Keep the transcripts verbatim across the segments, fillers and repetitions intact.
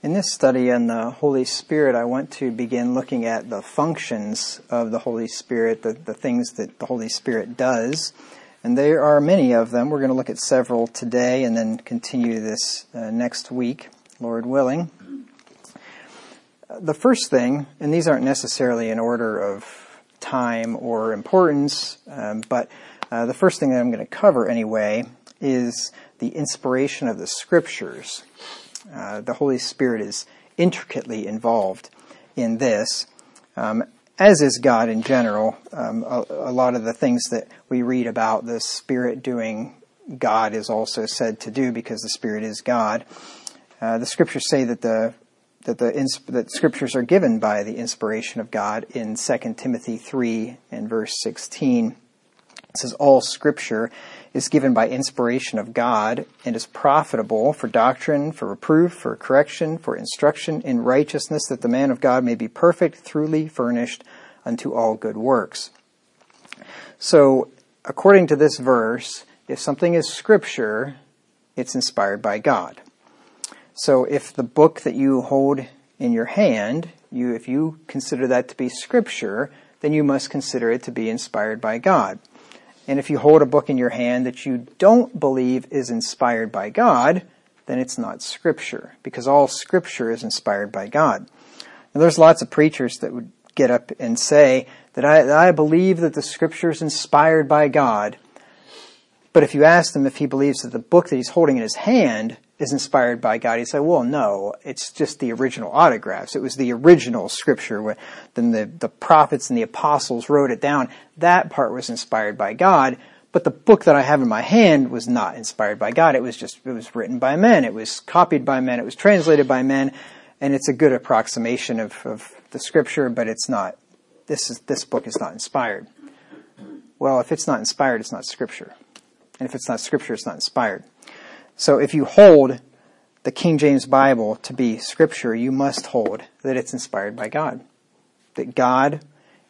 In this study on the Holy Spirit, I want to begin looking at the functions of the Holy Spirit, the, the things that the Holy Spirit does. And there are many of them. We're going to look at several today and then continue this uh, next week, Lord willing. The first thing, and these aren't necessarily in order of time or importance, um, but uh, the first thing that I'm going to cover anyway is the inspiration of the Scriptures. Uh, the Holy Spirit is intricately involved in this, um, as is God in general. Um, a, a lot of the things that we read about the Spirit doing, God is also said to do because the Spirit is God. Uh, the Scriptures say that the that the ins- that Scriptures are given by the inspiration of God in Second Timothy three and verse sixteen. It says, all Scripture is given by inspiration of God and is profitable for doctrine, for reproof, for correction, for instruction in righteousness, that the man of God may be perfect, truly furnished unto all good works. So, according to this verse, if something is Scripture, it's inspired by God. So if the book that you hold in your hand, you if you consider that to be Scripture, then you must consider it to be inspired by God. And if you hold a book in your hand that you don't believe is inspired by God, then it's not Scripture, because all Scripture is inspired by God. Now, there's lots of preachers that would get up and say that I, that I believe that the Scripture is inspired by God. But if you ask him if he believes that the book that he's holding in his hand is inspired by God, he'd say, well, no, it's just the original autographs. It was the original Scripture. Where then the, the prophets and the apostles wrote it down. That part was inspired by God. But the book that I have in my hand was not inspired by God. It was just, it was written by men. It was copied by men. It was translated by men. And it's a good approximation of, of the Scripture, but it's not, this is, this book is not inspired. Well, if it's not inspired, it's not Scripture. And if it's not Scripture, it's not inspired. So if you hold the King James Bible to be Scripture, you must hold that it's inspired by God. That God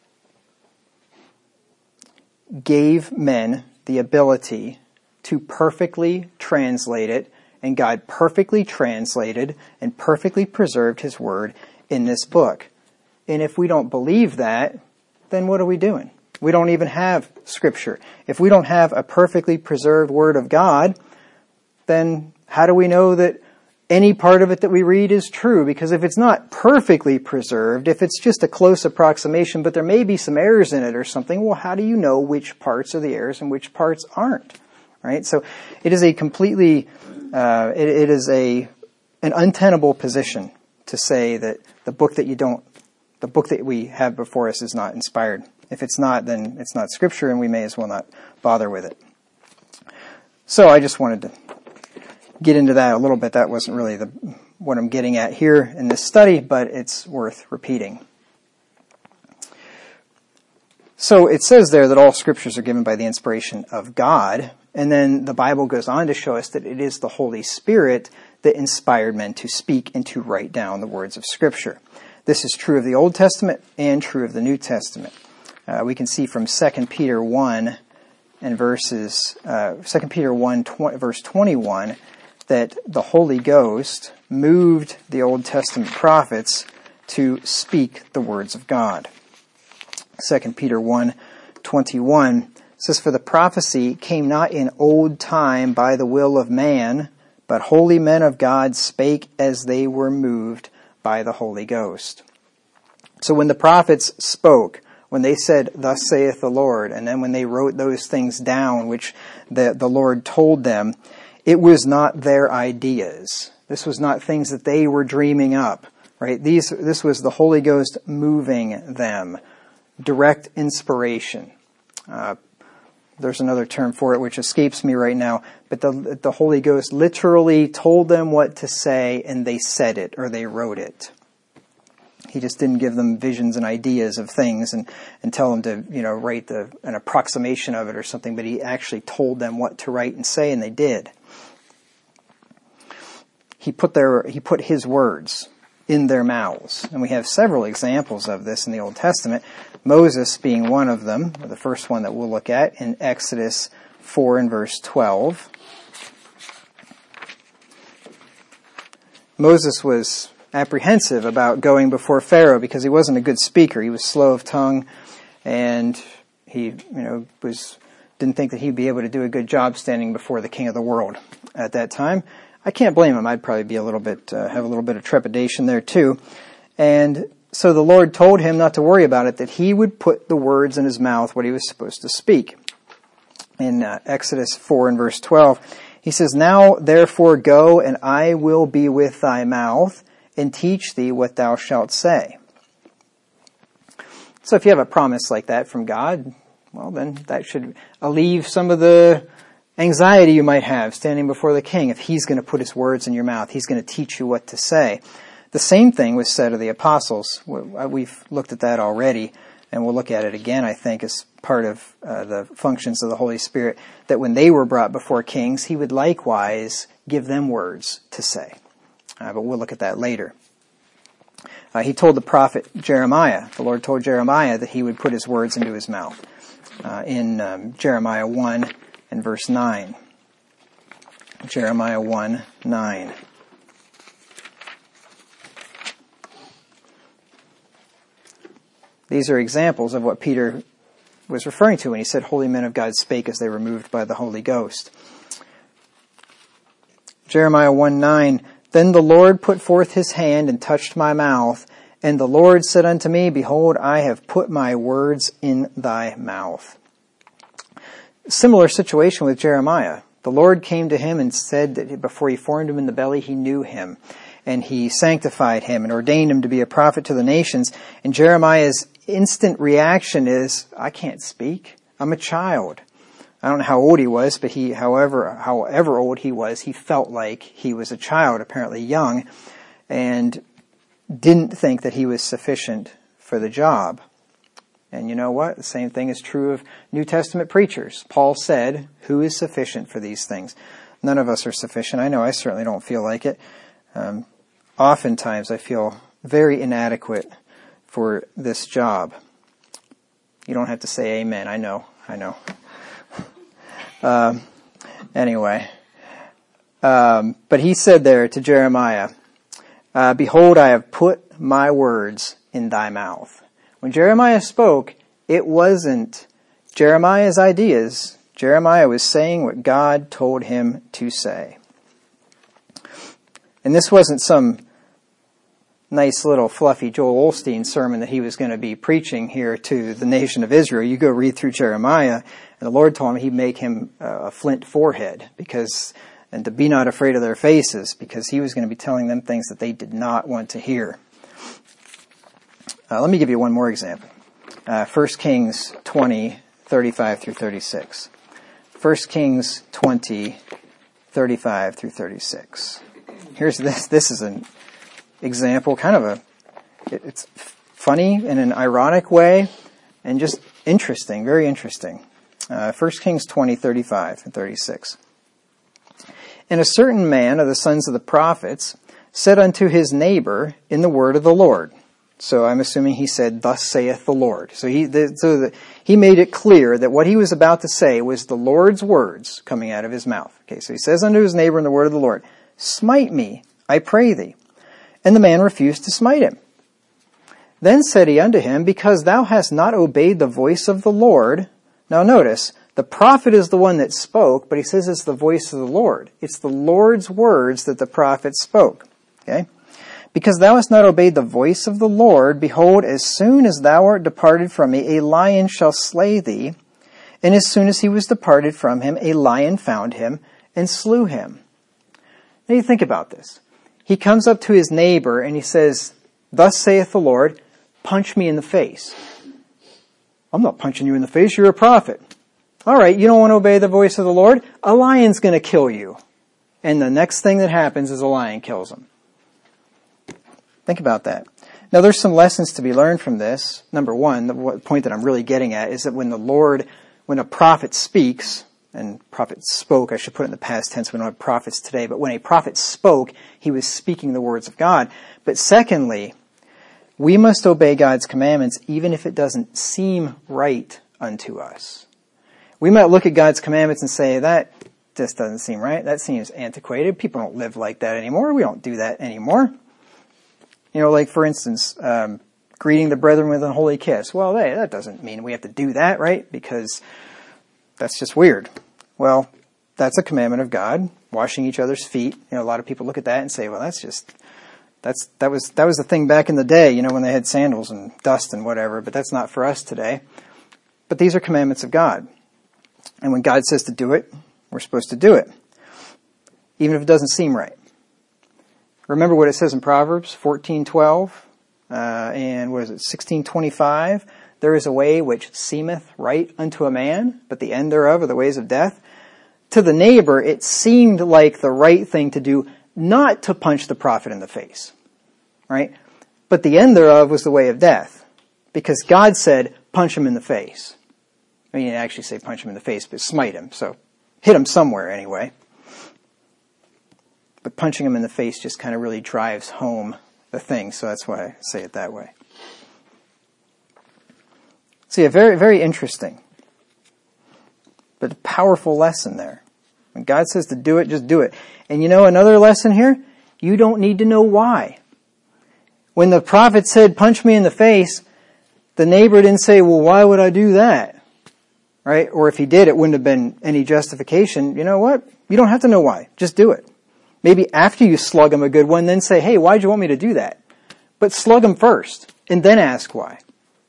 gave men the ability to perfectly translate it, and God perfectly translated and perfectly preserved His Word in this book. And if we don't believe that, then what are we doing? We don't even have Scripture. If we don't have a perfectly preserved Word of God, then how do we know that any part of it that we read is true? Because if it's not perfectly preserved, if it's just a close approximation, but there may be some errors in it or something, well, how do you know which parts are the errors and which parts aren't? Right? So it is a completely, uh, it, it is a an untenable position to say that the book that you don't, the book that we have before us is not inspired. If it's not, then it's not Scripture, and we may as well not bother with it. So I just wanted to get into that a little bit. That wasn't really the what I'm getting at here in this study, but it's worth repeating. So it says there that all Scriptures are given by the inspiration of God, and then the Bible goes on to show us that it is the Holy Spirit that inspired men to speak and to write down the words of Scripture. This is true of the Old Testament and true of the New Testament. Uh, we can see from Second Peter one and verses uh, Second Peter one tw- verse twenty-one that the Holy Ghost moved the Old Testament prophets to speak the words of God. Second Peter one twenty-one says, for the prophecy came not in old time by the will of man, but holy men of God spake as they were moved by the Holy Ghost. So when the prophets spoke, when they said, thus saith the Lord, and then when they wrote those things down which the, the Lord told them, it was not their ideas. This was not things that they were dreaming up, right? These, this was the Holy Ghost moving them. Direct inspiration. Uh, there's another term for it which escapes me right now, but the, the Holy Ghost literally told them what to say, and they said it, or they wrote it. He just didn't give them visions and ideas of things and, and tell them to, you know, write the, an approximation of it or something, but he actually told them what to write and say, and they did. He put their, he put his words in their mouths. And we have several examples of this in the Old Testament, Moses being one of them, the first one that we'll look at in Exodus four and verse twelve. Moses was apprehensive about going before Pharaoh because he wasn't a good speaker. He was slow of tongue, and he, you know, was didn't think that he'd be able to do a good job standing before the king of the world at that time. I can't blame him. I'd probably be a little bit, uh, have a little bit of trepidation there too. And so the Lord told him not to worry about it, that he would put the words in his mouth, what he was supposed to speak. In uh, Exodus four and verse twelve, he says, "Now therefore go, and I will be with thy mouth, and teach thee what thou shalt say." So if you have a promise like that from God, well, then that should alleviate some of the anxiety you might have standing before the king. If he's going to put his words in your mouth, he's going to teach you what to say. The same thing was said of the apostles. We've looked at that already, and we'll look at it again, I think, as part of uh, the functions of the Holy Spirit, that when they were brought before kings, he would likewise give them words to say. Uh, but we'll look at that later. Uh, he told the prophet Jeremiah, the Lord told Jeremiah that he would put his words into his mouth. Uh, in um, Jeremiah one and verse nine. Jeremiah one, nine. These are examples of what Peter was referring to when he said, "Holy men of God spake as they were moved by the Holy Ghost." Jeremiah one, nine. "Then the Lord put forth his hand and touched my mouth. And the Lord said unto me, Behold, I have put my words in thy mouth." Similar situation with Jeremiah. The Lord came to him and said that before he formed him in the belly, he knew him. And he sanctified him and ordained him to be a prophet to the nations. And Jeremiah's instant reaction is, "I can't speak. I'm a child." I don't know how old he was, but he, however, however old he was, he felt like he was a child, apparently young, and didn't think that he was sufficient for the job. And you know what? The same thing is true of New Testament preachers. Paul said, "Who is sufficient for these things?" None of us are sufficient. I know I certainly don't feel like it. Um, oftentimes I feel very inadequate for this job. You don't have to say amen. I know. I know. um, anyway. Um, but he said there to Jeremiah, uh, "Behold, I have put my words in thy mouth." When Jeremiah spoke, it wasn't Jeremiah's ideas. Jeremiah was saying what God told him to say. And this wasn't some nice little fluffy Joel Osteen sermon that he was going to be preaching here to the nation of Israel. You go read through Jeremiah, and the Lord told him he'd make him a flint forehead, because, and to be not afraid of their faces, because he was going to be telling them things that they did not want to hear. Uh, let me give you one more example. Uh, First Kings twenty, thirty-five through thirty-six. First Kings twenty, thirty-five through thirty-six. Here's this. This is an example, kind of a, it's funny in an ironic way, and just interesting, very interesting. Uh, First Kings twenty, thirty-five and thirty-six. "And a certain man of the sons of the prophets said unto his neighbor in the word of the Lord." So I'm assuming he said, "Thus saith the Lord." So he, the, so the, he made it clear that what he was about to say was the Lord's words coming out of his mouth. Okay, so he says unto his neighbor in the word of the Lord, "Smite me, I pray thee." And the man refused to smite him. Then said he unto him, "Because thou hast not obeyed the voice of the Lord." Now notice, the prophet is the one that spoke, but he says it's the voice of the Lord. It's the Lord's words that the prophet spoke. Okay? "Because thou hast not obeyed the voice of the Lord, behold, as soon as thou art departed from me, a lion shall slay thee. And as soon as he was departed from him, a lion found him and slew him." Now you think about this. He comes up to his neighbor and he says, "Thus saith the Lord, punch me in the face." "I'm not punching you in the face, you're a prophet." "All right, you don't want to obey the voice of the Lord? A lion's going to kill you." And the next thing that happens is a lion kills him. Think about that. Now there's some lessons to be learned from this. Number one, the point that I'm really getting at is that when the Lord, when a prophet speaks, and prophet spoke, I should put it in the past tense, we don't have prophets today, but when a prophet spoke, he was speaking the words of God. But secondly, we must obey God's commandments even if it doesn't seem right unto us. We might look at God's commandments and say, that just doesn't seem right. That seems antiquated. People don't live like that anymore. We don't do that anymore. You know, like for instance, um, greeting the brethren with an holy kiss. Well, hey, that doesn't mean we have to do that, right? Because that's just weird. Well, that's a commandment of God. Washing each other's feet. You know, a lot of people look at that and say, well, that's just, that's, that was, that was the thing back in the day, you know, when they had sandals and dust and whatever, but that's not for us today. But these are commandments of God. And when God says to do it, we're supposed to do it. Even if it doesn't seem right. Remember what it says in Proverbs fourteen twelve, uh, and what is it, sixteen twenty-five? There is a way which seemeth right unto a man, but the end thereof are the ways of death. To the neighbor, it seemed like the right thing to do, not to punch the prophet in the face, right? But the end thereof was the way of death, because God said, punch him in the face. I mean, he didn't actually say punch him in the face, but smite him, so hit him somewhere anyway. But punching him in the face just kind of really drives home the thing, so that's why I say it that way. See, a very, very interesting, but a powerful lesson there. When God says to do it, just do it. And you know another lesson here? You don't need to know why. When the prophet said, punch me in the face, the neighbor didn't say, well, why would I do that? Right? Or if he did, it wouldn't have been any justification. You know what? You don't have to know why. Just do it. Maybe after you slug him a good one, then say, hey, why'd you want me to do that? But slug him first, and then ask why.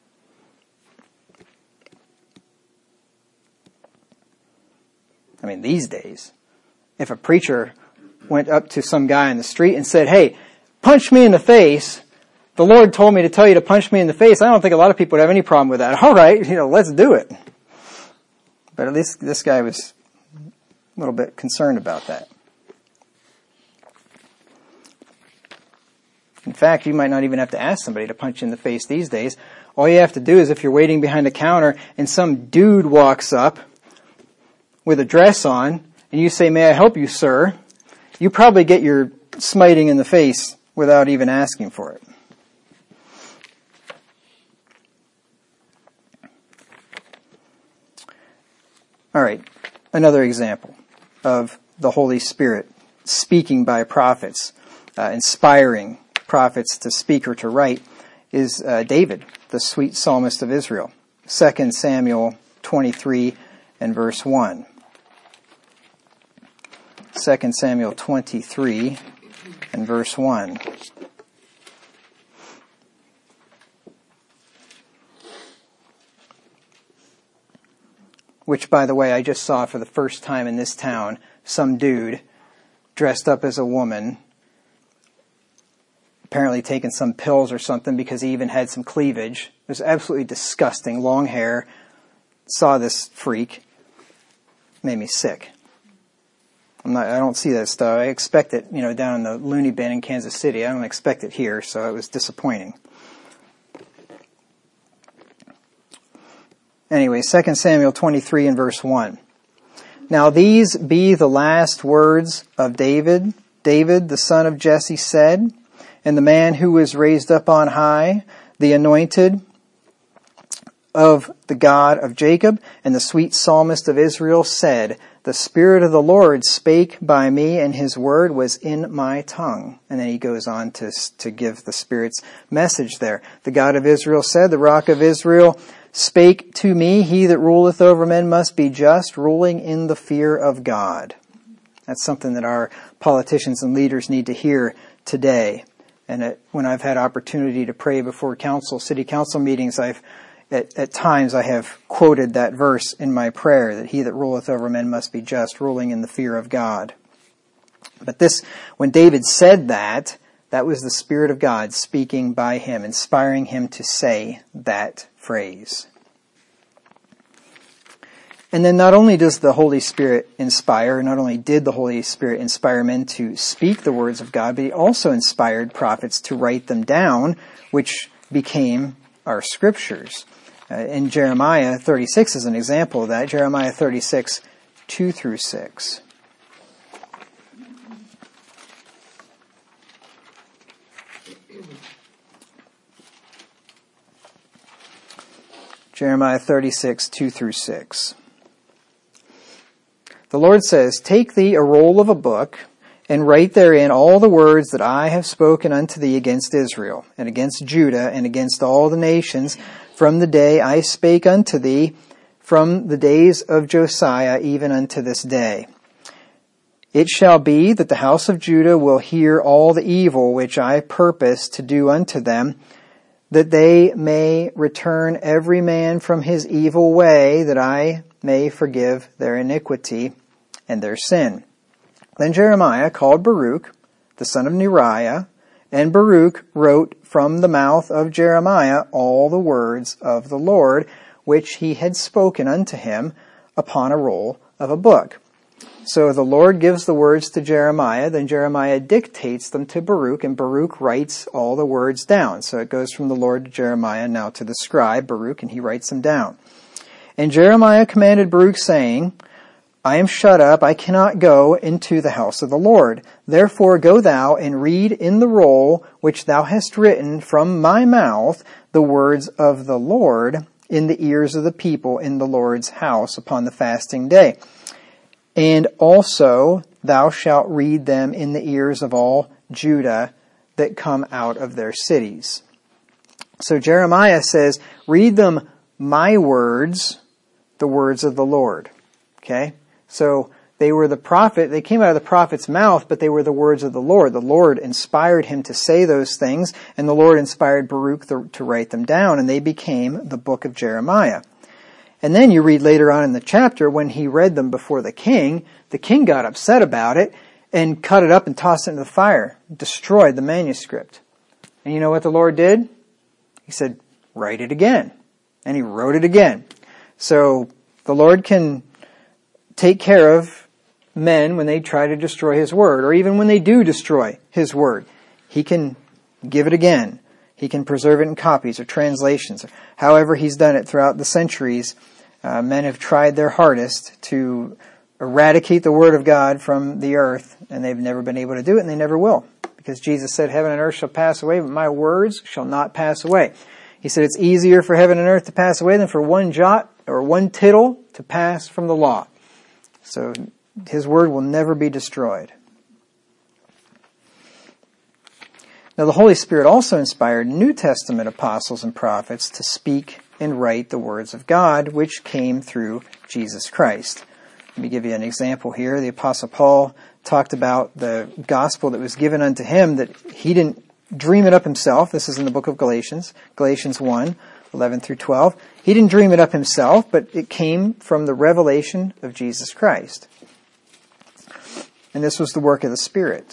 I mean, these days, if a preacher went up to some guy in the street and said, hey, punch me in the face, the Lord told me to tell you to punch me in the face, I don't think a lot of people would have any problem with that. All right, you know, let's do it. But at least this guy was a little bit concerned about that. In fact, you might not even have to ask somebody to punch you in the face these days. All you have to do is if you're waiting behind a counter and some dude walks up with a dress on, and you say, may I help you, sir? You probably get your smiting in the face without even asking for it. All right, another example of the Holy Spirit speaking by prophets, uh, inspiring prophets to speak or to write, is uh, David, the sweet psalmist of Israel. Second Samuel twenty-three and verse one. Second Samuel twenty-three and verse one. Which, by the way, I just saw for the first time in this town, some dude dressed up as a woman, apparently taking some pills or something because he even had some cleavage. It was absolutely disgusting. Long hair. Saw this freak. Made me sick. I'm not, I don't see that stuff. I expect it, you know, down in the loony bin in Kansas City. I don't expect it here, so it was disappointing. Anyway, Second Samuel twenty-three and verse one. Now these be the last words of David. David, the son of Jesse, said, and the man who was raised up on high, the anointed of the God of Jacob, and the sweet psalmist of Israel said, the Spirit of the Lord spake by me, and his word was in my tongue. And then he goes on to, to give the Spirit's message there. The God of Israel said, the Rock of Israel spake to me, he that ruleth over men must be just, ruling in the fear of God. That's something that our politicians and leaders need to hear today. And it, when I've had opportunity to pray before council, city council meetings, I've At, at times I have quoted that verse in my prayer, that he that ruleth over men must be just, ruling in the fear of God. But this, when David said that, that was the Spirit of God speaking by him, inspiring him to say that phrase. And then not only does the Holy Spirit inspire, not only did the Holy Spirit inspire men to speak the words of God, but he also inspired prophets to write them down, which became our scriptures. Uh, in Jeremiah thirty-six is an example of that. Jeremiah thirty-six, two through six. Jeremiah thirty-six, two through six. The Lord says, take thee a roll of a book, and write therein all the words that I have spoken unto thee against Israel, and against Judah, and against all the nations, from the day I spake unto thee, from the days of Josiah, even unto this day. It shall be that the house of Judah will hear all the evil which I purpose to do unto them, that they may return every man from his evil way, that I may forgive their iniquity and their sin. Then Jeremiah called Baruch, the son of Neriah, and Baruch wrote from the mouth of Jeremiah all the words of the Lord, which he had spoken unto him, upon a roll of a book. So the Lord gives the words to Jeremiah, then Jeremiah dictates them to Baruch, and Baruch writes all the words down. So it goes from the Lord to Jeremiah, now to the scribe, Baruch, and he writes them down. And Jeremiah commanded Baruch, saying, I am shut up, I cannot go into the house of the Lord. Therefore go thou and read in the roll which thou hast written from my mouth the words of the Lord in the ears of the people in the Lord's house upon the fasting day. And also thou shalt read them in the ears of all Judah that come out of their cities. So Jeremiah says, read them my words, the words of the Lord. Okay? So they were the prophet, they came out of the prophet's mouth, but they were the words of the Lord. The Lord inspired him to say those things, and the Lord inspired Baruch to, to write them down, and they became the book of Jeremiah. And then you read later on in the chapter, when he read them before the king, the king got upset about it and cut it up and tossed it into the fire, destroyed the manuscript. And you know what the Lord did? He said, write it again. And he wrote it again. So the Lord can take care of men when they try to destroy his word, or even when they do destroy his word. He can give it again. He can preserve it in copies or translations. However he's done it throughout the centuries, uh, men have tried their hardest to eradicate the word of God from the earth, and they've never been able to do it, and they never will. Because Jesus said, heaven and earth shall pass away, but my words shall not pass away. He said it's easier for heaven and earth to pass away than for one jot or one tittle to pass from the law. So his word will never be destroyed. Now the Holy Spirit also inspired New Testament apostles and prophets to speak and write the words of God, which came through Jesus Christ. Let me give you an example here. The Apostle Paul talked about the gospel that was given unto him, that he didn't dream it up himself. This is in the book of Galatians, Galatians one, eleven through twelve. He didn't dream it up himself, but it came from the revelation of Jesus Christ. And this was the work of the Spirit.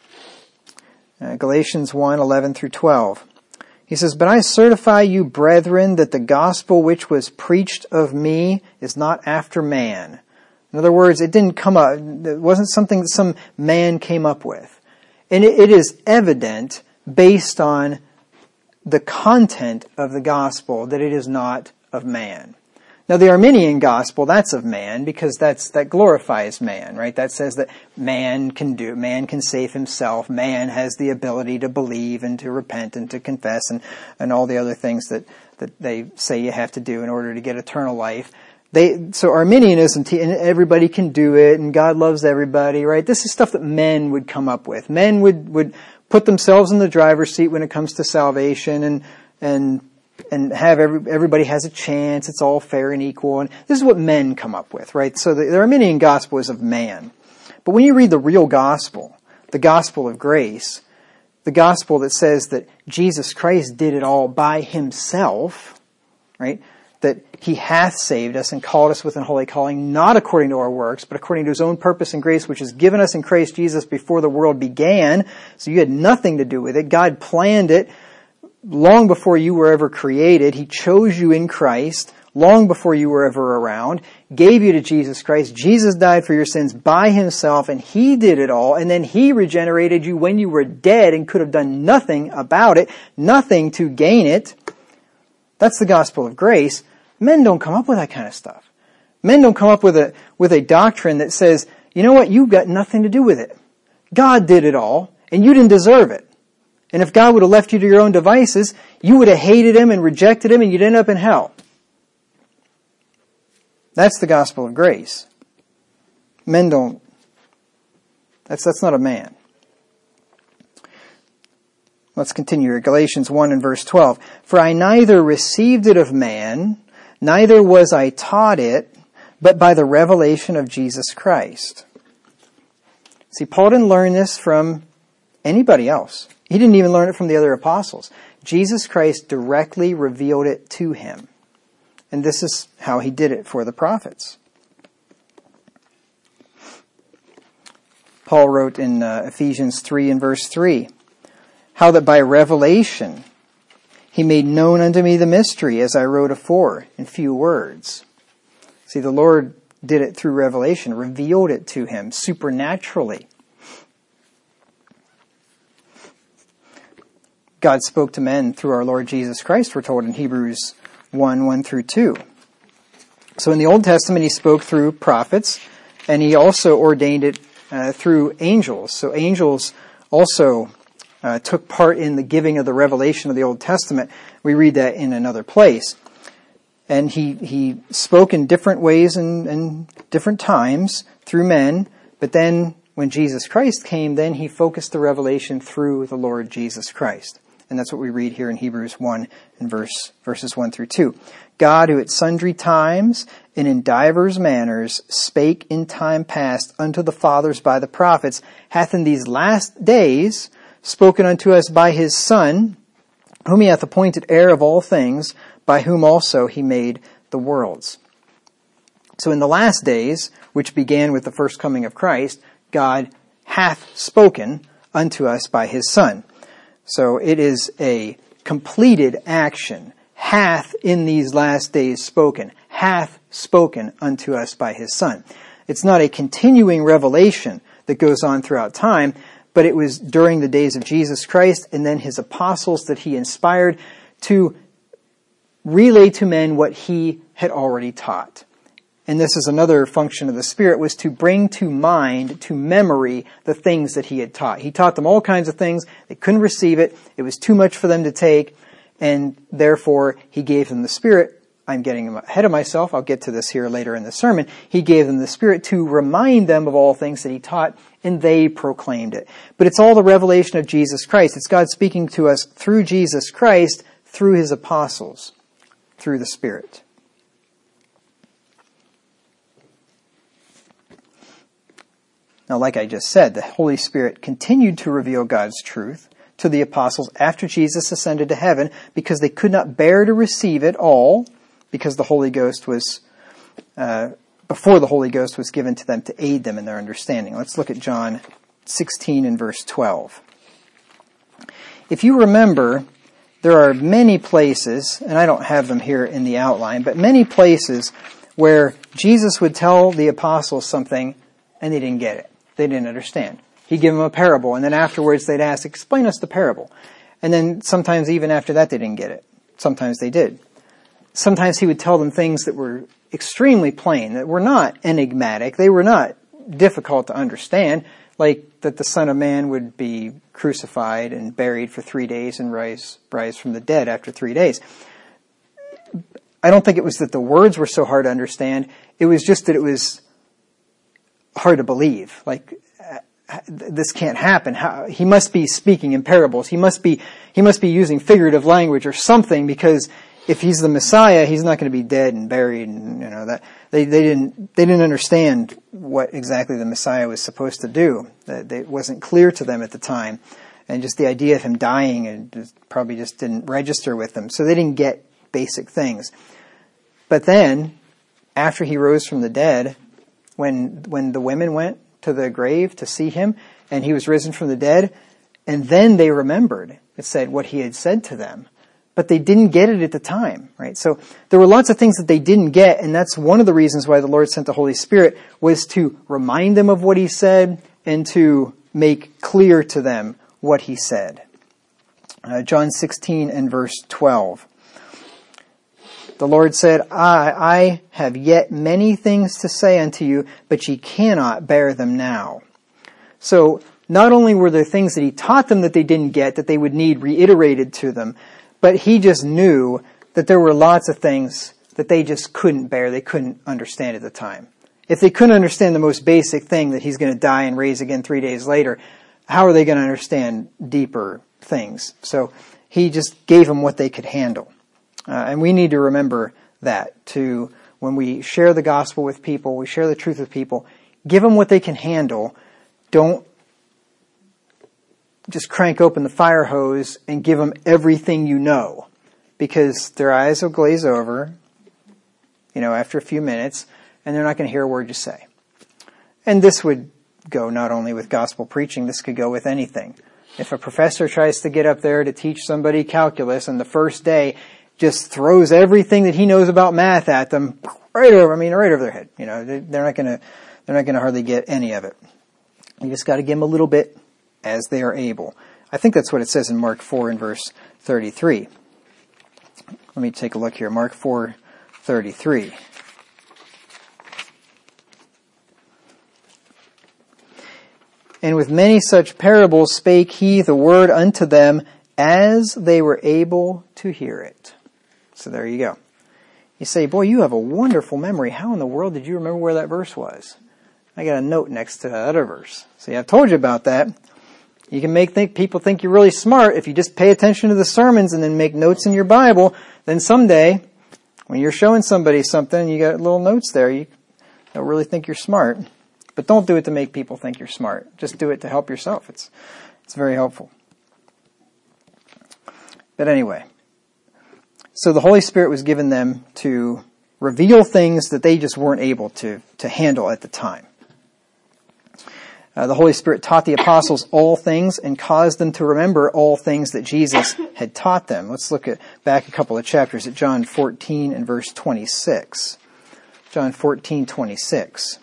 Uh, Galatians one, eleven through twelve. He says, but I certify you, brethren, that the gospel which was preached of me is not after man. In other words, it didn't come up, it wasn't something that some man came up with. And it, it is evident, based on the content of the gospel, that it is not of man. Now the Arminian gospel, that's of man, because that's, that glorifies man, right? That says that man can do, man can save himself, man has the ability to believe and to repent and to confess and, and all the other things that, that they say you have to do in order to get eternal life. They, so Arminianism, and everybody can do it, and God loves everybody, right? This is stuff that men would come up with. Men would, would put themselves in the driver's seat when it comes to salvation, and, and, and have every, everybody has a chance, it's all fair and equal, and this is what men come up with, right? So the, the Arminian gospel is of man. But when you read the real gospel, the gospel of grace, the gospel that says that Jesus Christ did it all by himself, right? That he hath saved us and called us with an holy calling, not according to our works, but according to his own purpose and grace, which is given us in Christ Jesus before the world began. So you had nothing to do with it. God planned it long before you were ever created. He chose you in Christ long before you were ever around, gave you to Jesus Christ. Jesus died for your sins by himself, and he did it all. And then he regenerated you when you were dead and could have done nothing about it, nothing to gain it. That's the gospel of grace. Men don't come up with that kind of stuff. Men don't come up with a, with a doctrine that says, you know what, you've got nothing to do with it. God did it all, and you didn't deserve it. And if God would have left you to your own devices, you would have hated him and rejected him, and you'd end up in hell. That's the gospel of grace. Men don't That's, that's not a man. Let's continue here. Galatians one and verse twelve. For I neither received it of man, neither was I taught it, but by the revelation of Jesus Christ. See, Paul didn't learn this from anybody else. He didn't even learn it from the other apostles. Jesus Christ directly revealed it to him. And this is how he did it for the prophets. Paul wrote in uh, Ephesians three and verse three, how that by revelation he made known unto me the mystery, as I wrote afore in few words. See, the Lord did it through revelation, revealed it to him supernaturally. God spoke to men through our Lord Jesus Christ, we're told in Hebrews one, one through two. So in the Old Testament, he spoke through prophets, and he also ordained it uh, through angels. So angels also uh, took part in the giving of the revelation of the Old Testament. We read that in another place. And he, he spoke in different ways and, and different times through men, but then when Jesus Christ came, then he focused the revelation through the Lord Jesus Christ. And that's what we read here in Hebrews one and verse, verses one through two. God, who at sundry times and in divers manners spake in time past unto the fathers by the prophets, hath in these last days spoken unto us by his Son, whom he hath appointed heir of all things, by whom also he made the worlds. So in the last days, which began with the first coming of Christ, God hath spoken unto us by his Son. So it is a completed action. Hath in these last days spoken. Hath spoken unto us by his Son. It's not a continuing revelation that goes on throughout time, but it was during the days of Jesus Christ and then his apostles that he inspired to relay to men what he had already taught. And this is another function of the Spirit, was to bring to mind, to memory, the things that he had taught. He taught them all kinds of things. They couldn't receive it. It was too much for them to take. And therefore, he gave them the Spirit. I'm getting ahead of myself. I'll get to this here later in the sermon. He gave them the Spirit to remind them of all things that he taught, and they proclaimed it. But it's all the revelation of Jesus Christ. It's God speaking to us through Jesus Christ, through his apostles, through the Spirit. Now, like I just said, the Holy Spirit continued to reveal God's truth to the apostles after Jesus ascended to heaven, because they could not bear to receive it all, because the Holy Ghost was, uh, before the Holy Ghost was given to them to aid them in their understanding. Let's look at John sixteen and verse twelve. If you remember, there are many places, and I don't have them here in the outline, but many places where Jesus would tell the apostles something and they didn't get it. They didn't understand. He'd give them a parable, and then afterwards they'd ask, explain us the parable. And then sometimes even after that they didn't get it. Sometimes they did. Sometimes he would tell them things that were extremely plain, that were not enigmatic. They were not difficult to understand, like that the Son of Man would be crucified and buried for three days and rise, rise from the dead after three days. I don't think it was that the words were so hard to understand. It was just that it was hard to believe. Like, this can't happen. How, he must be speaking in parables. He must be, he must be using figurative language or something, because if he's the Messiah, he's not going to be dead and buried, and you know that they, they didn't they didn't understand what exactly the Messiah was supposed to do. That it wasn't clear to them at the time, and just the idea of him dying and just, probably just didn't register with them. So they didn't get basic things. But then, after he rose from the dead, when when the women went to the grave to see him, and he was risen from the dead, and then they remembered, it said, what he had said to them. But they didn't get it at the time, right? So there were lots of things that they didn't get, and that's one of the reasons why the Lord sent the Holy Spirit, was to remind them of what he said and to make clear to them what he said. Uh, John sixteen and verse twelve. The Lord said, I, I have yet many things to say unto you, but ye cannot bear them now. So not only were there things that he taught them that they didn't get, that they would need reiterated to them, but he just knew that there were lots of things that they just couldn't bear, they couldn't understand at the time. If they couldn't understand the most basic thing, that he's going to die and raise again three days later, how are they going to understand deeper things? So he just gave them what they could handle. Uh, and we need to remember that to, when we share the gospel with people, we share the truth with people, give them what they can handle. Don't just crank open the fire hose and give them everything you know, because their eyes will glaze over, you know, after a few minutes, and they're not going to hear a word you say. And this would go not only with gospel preaching, this could go with anything. If a professor tries to get up there to teach somebody calculus and the first day just throws everything that he knows about math at them, right over, I mean, right over their head, you know, they're not going to, they're not going to hardly get any of it. You just got to give them a little bit as they are able. I think that's what it says in Mark four and verse thirty-three. Let me take a look here. Mark four thirty-three. And with many such parables spake he the word unto them as they were able to hear it. So there you go. You say, boy, you have a wonderful memory. How in the world did you remember where that verse was? I got a note next to that other verse. See, I've told you about that. You can make think, people think you're really smart if you just pay attention to the sermons and then make notes in your Bible. Then someday, when you're showing somebody something, you got little notes there, you don't really think you're smart. But don't do it to make people think you're smart. Just do it to help yourself. It's it's very helpful. But anyway, so the Holy Spirit was given them to reveal things that they just weren't able to, to handle at the time. Uh, the Holy Spirit taught the apostles all things and caused them to remember all things that Jesus had taught them. Let's look at back a couple of chapters at John fourteen and verse twenty-six. John fourteen, twenty-six.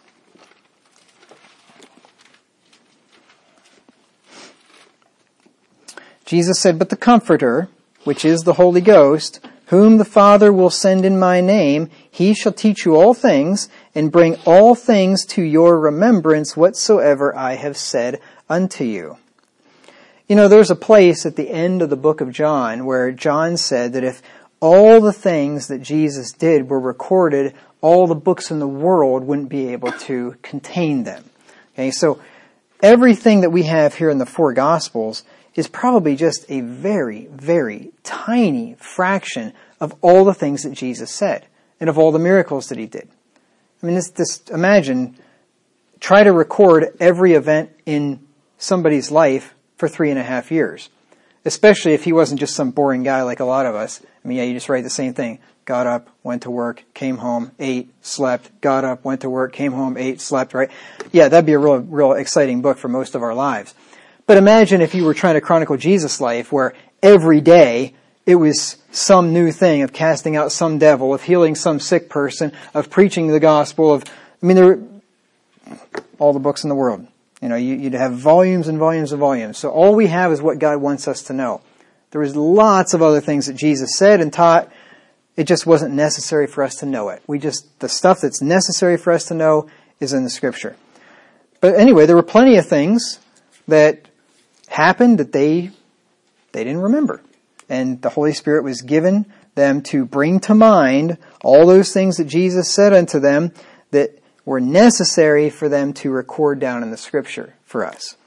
Jesus said, but the Comforter, which is the Holy Ghost, whom the Father will send in my name, he shall teach you all things, and bring all things to your remembrance whatsoever I have said unto you. You know, there's a place at the end of the book of John where John said that if all the things that Jesus did were recorded, all the books in the world wouldn't be able to contain them. Okay, so everything that we have here in the four Gospels is probably just a very, very tiny fraction of all the things that Jesus said and of all the miracles that he did. I mean, just, just imagine, try to record every event in somebody's life for three and a half years, especially if he wasn't just some boring guy like a lot of us. I mean, yeah, you just write the same thing. Got up, went to work, came home, ate, slept, got up, went to work, came home, ate, slept, right? Yeah, that'd be a real, real exciting book for most of our lives. But imagine if you were trying to chronicle Jesus' life where every day it was some new thing of casting out some devil, of healing some sick person, of preaching the gospel, of, I mean, there were all the books in the world. You know, you, you'd have volumes and volumes and volumes. So all we have is what God wants us to know. There was lots of other things that Jesus said and taught. It just wasn't necessary for us to know it. We just, the stuff that's necessary for us to know is in the Scripture. But anyway, there were plenty of things that happened that they they didn't remember. And the Holy Spirit was given them to bring to mind all those things that Jesus said unto them that were necessary for them to record down in the Scripture for us.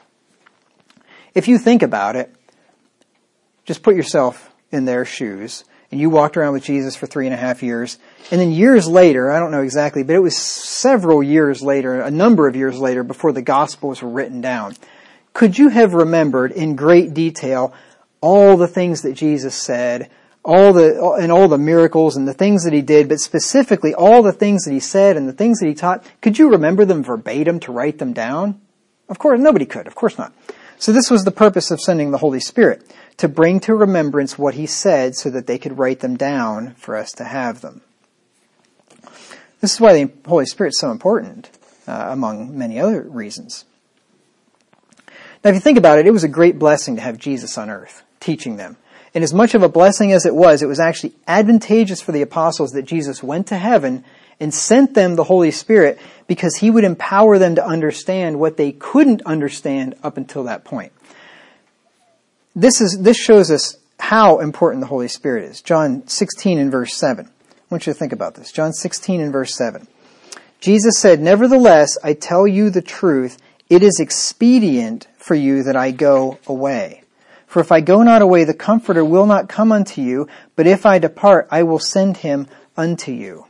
If you think about it, just put yourself in their shoes, and you walked around with Jesus for three and a half years, and then years later, I don't know exactly, but it was several years later, a number of years later, before the Gospels were written down. Could you have remembered in great detail all the things that Jesus said, all the and all the miracles and the things that he did, but specifically all the things that he said and the things that he taught? Could you remember them verbatim to write them down? Of course, nobody could. Of course not. So this was the purpose of sending the Holy Spirit, to bring to remembrance what he said so that they could write them down for us to have them. This is why the Holy Spirit is so important, uh, among many other reasons. Now, if you think about it, it was a great blessing to have Jesus on earth, teaching them. And as much of a blessing as it was, it was actually advantageous for the apostles that Jesus went to heaven and sent them the Holy Spirit because he would empower them to understand what they couldn't understand up until that point. This is this shows us how important the Holy Spirit is. John sixteen and verse seven. I want you to think about this. John sixteen and verse seven. Jesus said, "Nevertheless, I tell you the truth, it is expedient for you that I go away. For if I go not away, the Comforter will not come unto you, but if I depart, I will send him unto you."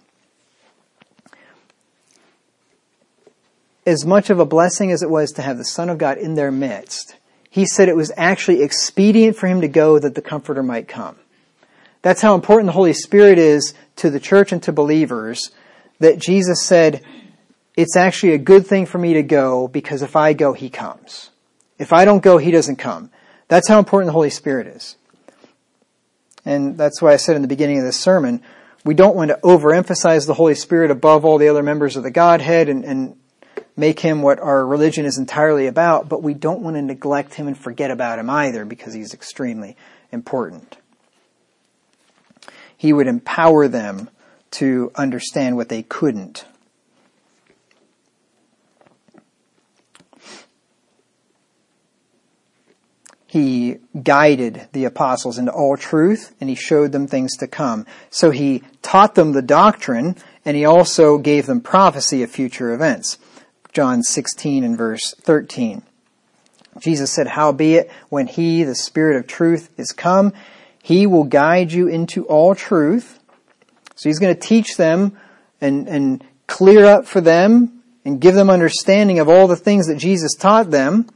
As much of a blessing as it was to have the Son of God in their midst, he said it was actually expedient for him to go that the Comforter might come. That's how important the Holy Spirit is to the church and to believers, that Jesus said, it's actually a good thing for me to go, because if I go, he comes. If I don't go, he doesn't come. That's how important the Holy Spirit is. And that's why I said in the beginning of this sermon, we don't want to overemphasize the Holy Spirit above all the other members of the Godhead and, and make him what our religion is entirely about, but we don't want to neglect him and forget about him either, because he's extremely important. He would empower them to understand what they couldn't. He guided the apostles into all truth, and he showed them things to come. So he taught them the doctrine, and he also gave them prophecy of future events. John sixteen and verse thirteen. Jesus said, "Howbeit, when he, the Spirit of truth, is come, he will guide you into all truth." So he's going to teach them and, and clear up for them and give them understanding of all the things that Jesus taught them.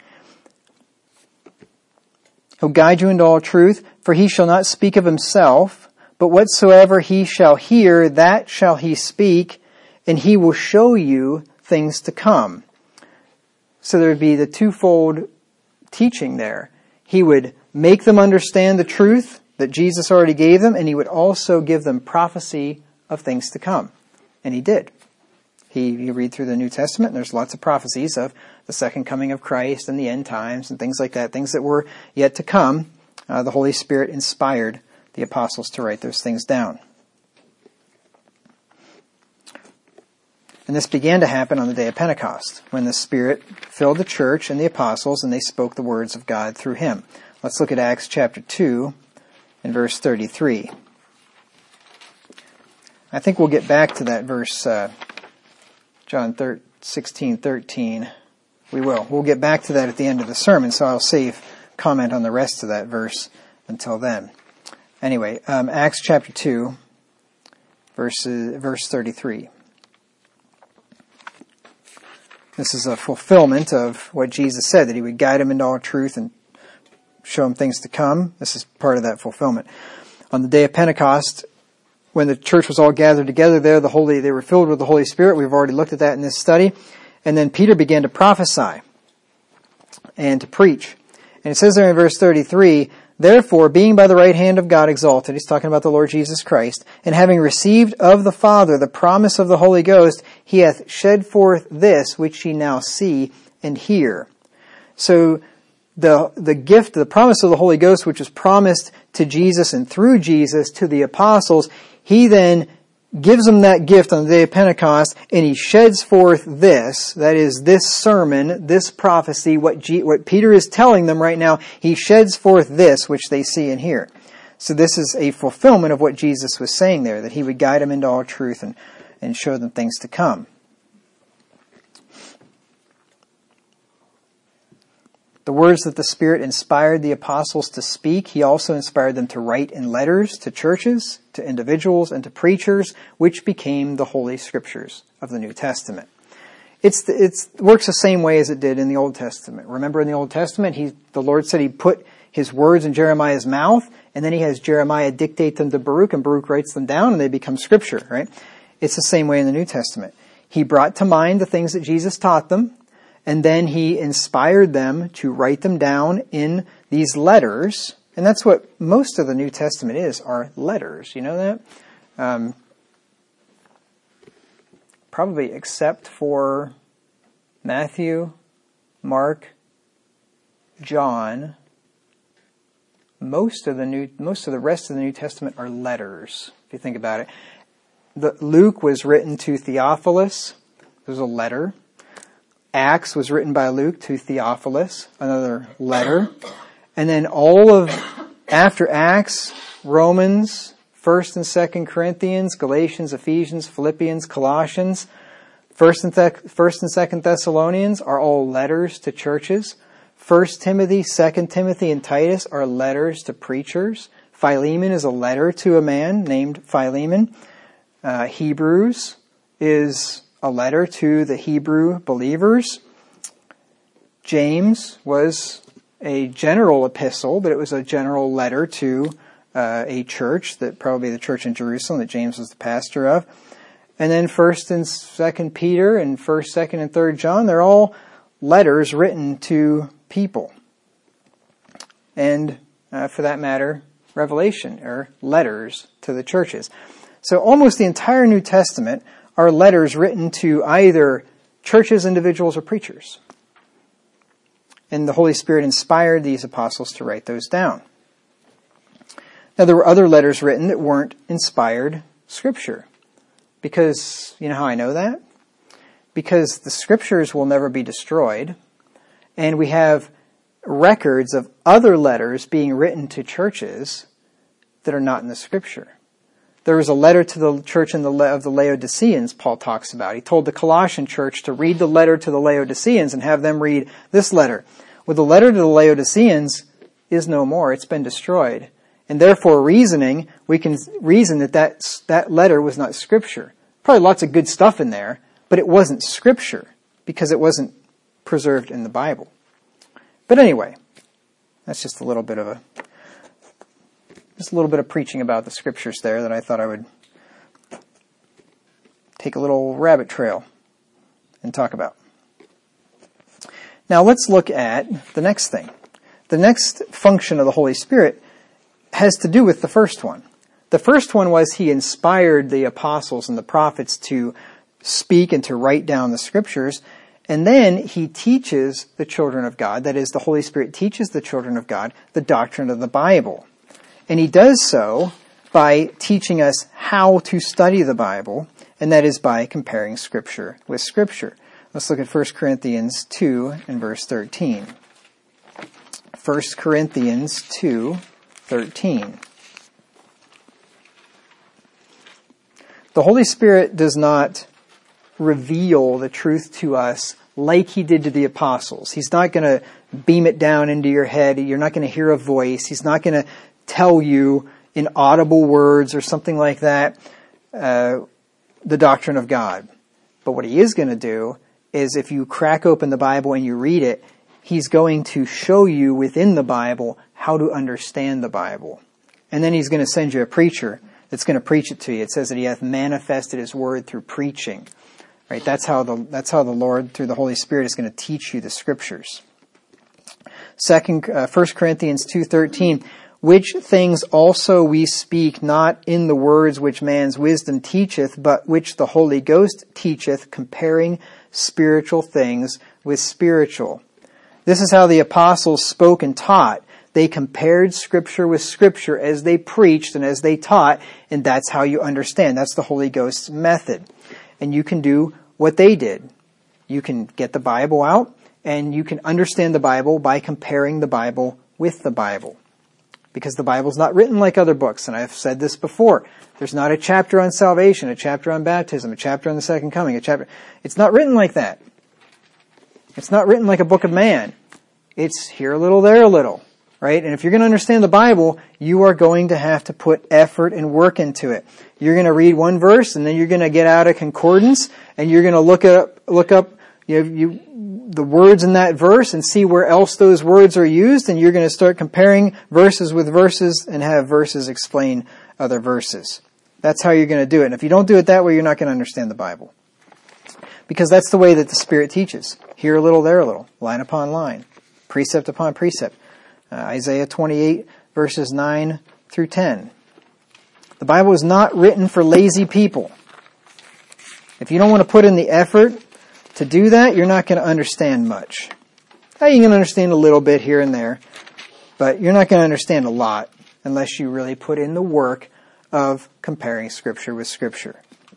He'll guide you into all truth, for he shall not speak of himself, but whatsoever he shall hear, that shall he speak, and he will show you things to come. So there would be the twofold teaching there. He would make them understand the truth that Jesus already gave them, and he would also give them prophecy of things to come. And he did. He, you read through the New Testament, and there's lots of prophecies of the second coming of Christ and the end times and things like that, things that were yet to come. Uh, the Holy Spirit inspired the apostles to write those things down. And this began to happen on the day of Pentecost, when the Spirit filled the church and the apostles, and they spoke the words of God through him. Let's look at Acts chapter two and verse thirty-three. I think we'll get back to that verse, uh, John sixteen thirteen. We will. We'll get back to that at the end of the sermon, so I'll save comment on the rest of that verse until then. Anyway, um, Acts chapter two, verse, verse thirty-three. This is a fulfillment of what Jesus said, that he would guide them into all truth and show them things to come. This is part of that fulfillment. On the day of Pentecost, when the church was all gathered together there, the Holy, they were filled with the Holy Spirit. We've already looked at that in this study. And then Peter began to prophesy and to preach. And it says there in verse thirty-three, "Therefore, being by the right hand of God exalted," he's talking about the Lord Jesus Christ, "and having received of the Father the promise of the Holy Ghost, he hath shed forth this which ye now see and hear." So the the gift, the promise of the Holy Ghost, which was promised to Jesus and through Jesus to the apostles, he then gives them that gift on the day of Pentecost, and he sheds forth this, that is, this sermon, this prophecy, what, G, what Peter is telling them right now, he sheds forth this which they see and hear. So this is a fulfillment of what Jesus was saying there, that he would guide them into all truth and, and show them things to come. The words that the Spirit inspired the apostles to speak, he also inspired them to write in letters to churches, to individuals, and to preachers, which became the Holy Scriptures of the New Testament. It's it's it works the same way as it did in the Old Testament. Remember in the Old Testament, he the Lord said he put his words in Jeremiah's mouth, and then he has Jeremiah dictate them to Baruch, and Baruch writes them down, and they become Scripture, right? It's the same way in the New Testament. He brought to mind the things that Jesus taught them, and then he inspired them to write them down in these letters. And that's what most of the New Testament is, are letters. You know that? Um, probably except for Matthew, Mark, John. Most of the new, most of the rest of the New Testament are letters, if you think about it. The, Luke was written to Theophilus. It was a letter. Acts was written by Luke to Theophilus, another letter. And then all of, after Acts, Romans, First and Second Corinthians, Galatians, Ephesians, Philippians, Colossians, First and, Th- First and Second Thessalonians are all letters to churches. First Timothy, Second Timothy, and Titus are letters to preachers. Philemon is a letter to a man named Philemon. Uh, Hebrews is a letter to the Hebrew believers. James was a general epistle, but it was a general letter to uh, a church, that probably the church in Jerusalem that James was the pastor of. And then First and Second Peter and First, Second, and Third John, they're all letters written to people. And uh, for that matter, Revelation are letters to the churches. So almost the entire New Testament are letters written to either churches, individuals, or preachers. And the Holy Spirit inspired these apostles to write those down. Now, there were other letters written that weren't inspired Scripture. Because, you know how I know that? Because the Scriptures will never be destroyed. And we have records of other letters being written to churches that are not in the Scripture. There was a letter to the church in the, of the Laodiceans Paul talks about. He told the Colossian church to read the letter to the Laodiceans and have them read this letter. Well, the letter to the Laodiceans is no more. It's been destroyed. And therefore, reasoning, we can reason that that, that letter was not Scripture. Probably lots of good stuff in there, but it wasn't Scripture because it wasn't preserved in the Bible. But anyway, that's just a little bit of a Just a little bit of preaching about the Scriptures there that I thought I would take a little rabbit trail and talk about. Now let's look at the next thing. The next function of the Holy Spirit has to do with the first one. The first one was He inspired the apostles and the prophets to speak and to write down the Scriptures. And then He teaches the children of God, that is, the Holy Spirit teaches the children of God the doctrine of the Bible. And He does so by teaching us how to study the Bible, and that is by comparing Scripture with Scripture. Let's look at First Corinthians two and verse thirteen. First Corinthians two, thirteen. The Holy Spirit does not reveal the truth to us like He did to the apostles. He's not going to beam it down into your head. You're not going to hear a voice. He's not going to tell you in audible words or something like that, uh, the doctrine of God. But what He is going to do is if you crack open the Bible and you read it, He's going to show you within the Bible how to understand the Bible. And then He's going to send you a preacher that's going to preach it to you. It says that He hath manifested His word through preaching. Right? That's how the, that's how the Lord, through the Holy Spirit, is going to teach you the Scriptures. Second, uh, First Corinthians two thirteen. Which things also we speak not in the words which man's wisdom teacheth, but which the Holy Ghost teacheth, comparing spiritual things with spiritual. This is how the apostles spoke and taught. They compared Scripture with Scripture as they preached and as they taught, and that's how you understand. That's the Holy Ghost's method. And you can do what they did. You can get the Bible out, and you can understand the Bible by comparing the Bible with the Bible. Because the Bible's not written like other books, and I've said this before. There's not a chapter on salvation, a chapter on baptism, a chapter on the second coming, a chapter. It's not written like that. It's not written like a book of man. It's here a little, there a little, right? And if you're going to understand the Bible, you are going to have to put effort and work into it. You're going to read one verse, and then you're going to get out a concordance, and you're going to look up, look up, you know, you, the words in that verse and see where else those words are used, and you're going to start comparing verses with verses and have verses explain other verses. That's how you're going to do it. And if you don't do it that way, you're not going to understand the Bible. Because that's the way that the Spirit teaches. Here a little, there a little. Line upon line. Precept upon precept. Uh, Isaiah twenty-eight, verses nine through ten. The Bible is not written for lazy people. If you don't want to put in the effort to do that, you're not going to understand much. Now, you can understand a little bit here and there, but you're not going to understand a lot unless you really put in the work of comparing Scripture with Scripture.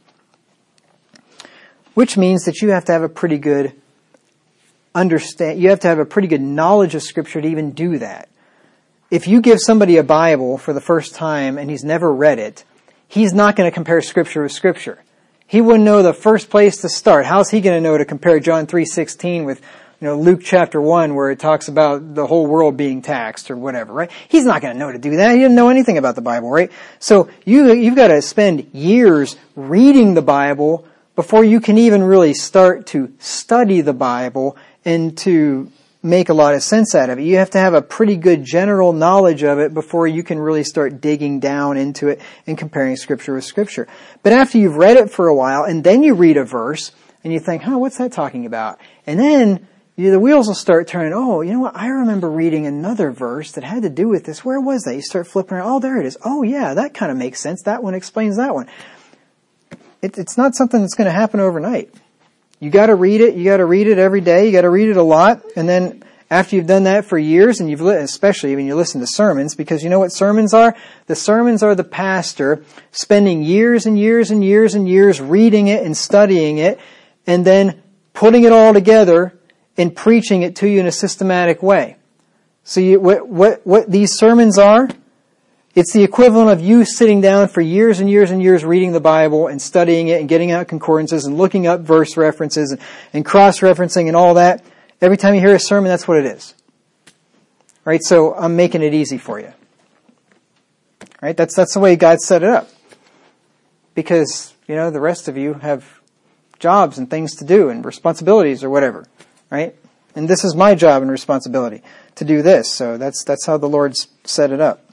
Which means that you have to have a pretty good understand, you have to have a pretty good knowledge of Scripture to even do that. If you give somebody a Bible for the first time and he's never read it, he's not going to compare Scripture with Scripture. he wouldn't know the first place to start. How's he going to know to compare John three sixteen with, you know, Luke chapter one, where it talks about the whole world being taxed or whatever, right? He's not going to know to do that. He didn't know anything about the Bible, right? So you, you've got to spend years reading the Bible before you can even really start to study the Bible and to make a lot of sense out of it. You have to have a pretty good general knowledge of it before you can really start digging down into it and comparing Scripture with Scripture. But after you've read it for a while, and then you read a verse, and you think, huh, what's that talking about? And then you, the wheels will start turning. Oh, you know what? I remember reading another verse that had to do with this. Where was that? You start flipping around. Oh, there it is. Oh, yeah, that kind of makes sense. That one explains that one. It, it's not something that's going to happen overnight. You got to read it. You got to read it every day. You got to read it a lot. And then after you've done that for years, and you've li- especially when you listen to sermons, because you know what sermons are? The sermons are the pastor spending years and years and years and years reading it and studying it, and then putting it all together and preaching it to you in a systematic way. So you, what, what, what these sermons are, it's the equivalent of you sitting down for years and years and years reading the Bible and studying it and getting out concordances and looking up verse references and, and cross-referencing and all that. Every time you hear a sermon, that's what it is. Right? So I'm making it easy for you. Right? That's, that's the way God set it up. Because, you know, the rest of you have jobs and things to do and responsibilities or whatever. Right? And this is my job and responsibility to do this. So that's, that's how the Lord's set it up.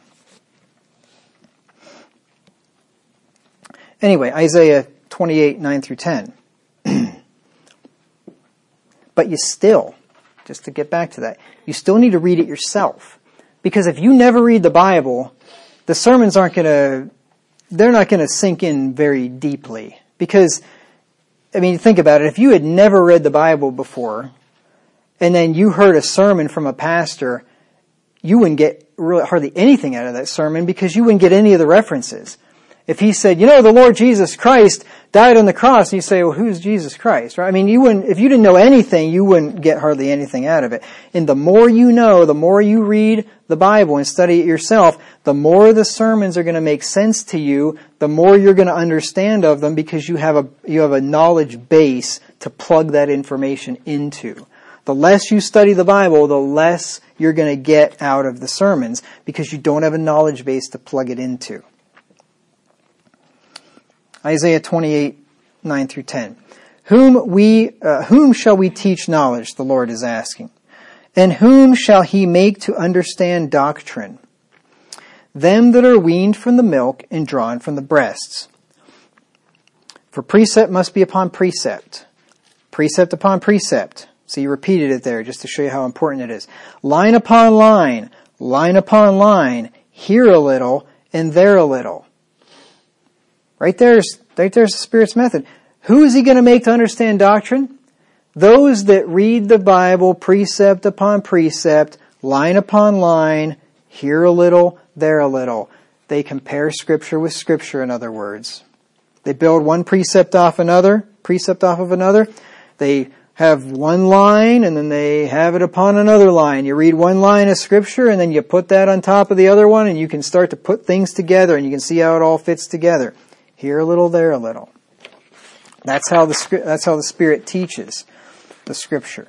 Anyway, Isaiah twenty-eight, nine through ten. But you still, just to get back to that, you still need to read it yourself. Because if you never read the Bible, the sermons aren't going to, they're not going to sink in very deeply. Because, I mean, think about it. If you had never read the Bible before, and then you heard a sermon from a pastor, you wouldn't get really hardly anything out of that sermon because you wouldn't get any of the references. If he said, you know, the Lord Jesus Christ died on the cross, and you say, well, who's Jesus Christ? Right? I mean, you wouldn't, if you didn't know anything, you wouldn't get hardly anything out of it. And the more you know, the more you read the Bible and study it yourself, the more the sermons are going to make sense to you, the more you're going to understand of them because you have a, you have a knowledge base to plug that information into. The less you study the Bible, the less you're going to get out of the sermons because you don't have a knowledge base to plug it into. Isaiah twenty-eight, nine through ten. Whom we, uh, whom shall we teach knowledge, the Lord is asking. And whom shall he make to understand doctrine? Them that are weaned from the milk and drawn from the breasts. For precept must be upon precept. Precept upon precept. So you repeated it there just to show you how important it is. Line upon line, line upon line, here a little and there a little. Right there's, right there's the Spirit's method. Who is he going to make to understand doctrine? Those that read the Bible precept upon precept, line upon line, here a little, there a little. They compare Scripture with Scripture, in other words. They build one precept off another, precept off of another. They have one line and then they have it upon another line. You read one line of Scripture and then you put that on top of the other one and you can start to put things together and you can see how it all fits together. Here a little, there a little. That's how the that's how the Spirit teaches the Scripture.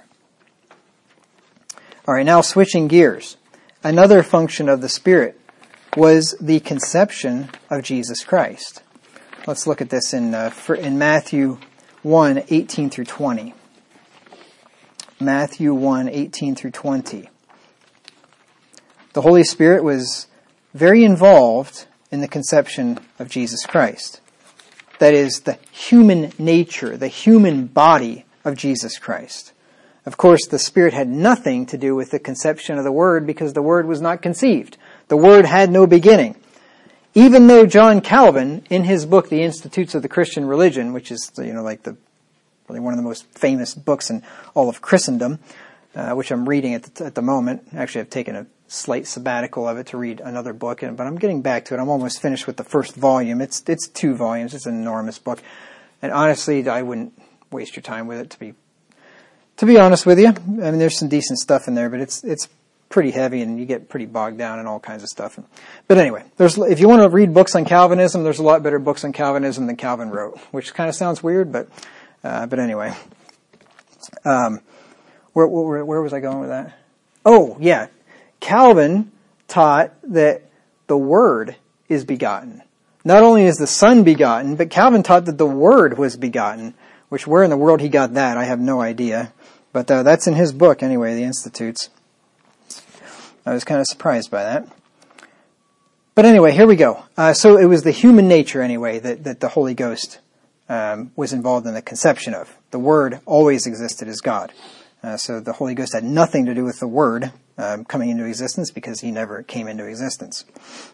All right, now switching gears. Another function of the Spirit was the conception of Jesus Christ. Let's look at this in uh, for, in Matthew one, eighteen through twenty. Matthew one, eighteen through twenty. The Holy Spirit was very involved in the conception of Jesus Christ. That is, the human nature, the human body of Jesus Christ. Of course, the Spirit had nothing to do with the conception of the Word because the Word was not conceived. The Word had no beginning. Even though John Calvin, in his book, The Institutes of the Christian Religion, which is, you know, like the really one of the most famous books in all of Christendom, uh, which I'm reading at the, at the moment. Actually, I've taken a slight sabbatical of it to read another book, but I'm getting back to it. I'm almost finished with the first volume. It's it's two volumes. It's an enormous book, and honestly, I wouldn't waste your time with it. To be to be honest with you, I mean, there's some decent stuff in there, but it's it's pretty heavy and you get pretty bogged down in all kinds of stuff. But anyway, there's, if you want to read books on Calvinism, there's a lot better books on Calvinism than Calvin wrote, which kind of sounds weird, but, uh, but anyway. Um, where, where, where was I going with that? Oh, yeah. Calvin taught that the Word is begotten. Not only is the Son begotten, but Calvin taught that the Word was begotten, which where in the world he got that, I have no idea. But uh, that's in his book anyway, The Institutes. I was kind of surprised by that. But anyway, here we go. Uh, so it was the human nature anyway that, that the Holy Ghost um, was involved in the conception of. The Word always existed as God. Uh, so the Holy Ghost had nothing to do with the Word um, coming into existence because he never came into existence.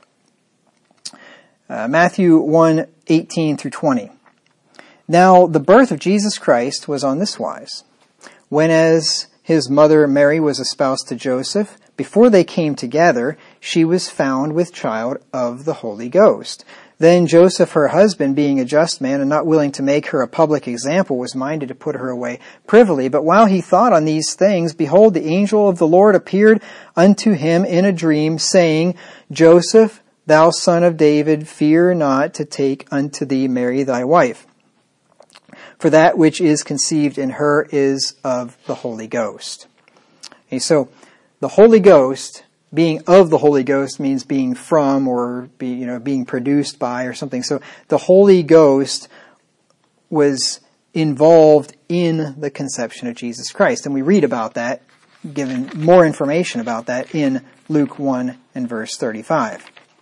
Uh, Matthew one, eighteen through twenty. Now the birth of Jesus Christ was on this wise. When as his mother Mary was espoused to Joseph, before they came together, she was found with child of the Holy Ghost. Then Joseph, her husband, being a just man and not willing to make her a public example, was minded to put her away privily. But while he thought on these things, behold, the angel of the Lord appeared unto him in a dream, saying, Joseph, thou son of David, fear not to take unto thee Mary thy wife. For that which is conceived in her is of the Holy Ghost. Okay, so the Holy Ghost, being of the Holy Ghost, means being from or be, you know, being produced by or something. So the Holy Ghost was involved in the conception of Jesus Christ. And we read about that, given more information about that in Luke one and verse thirty-five.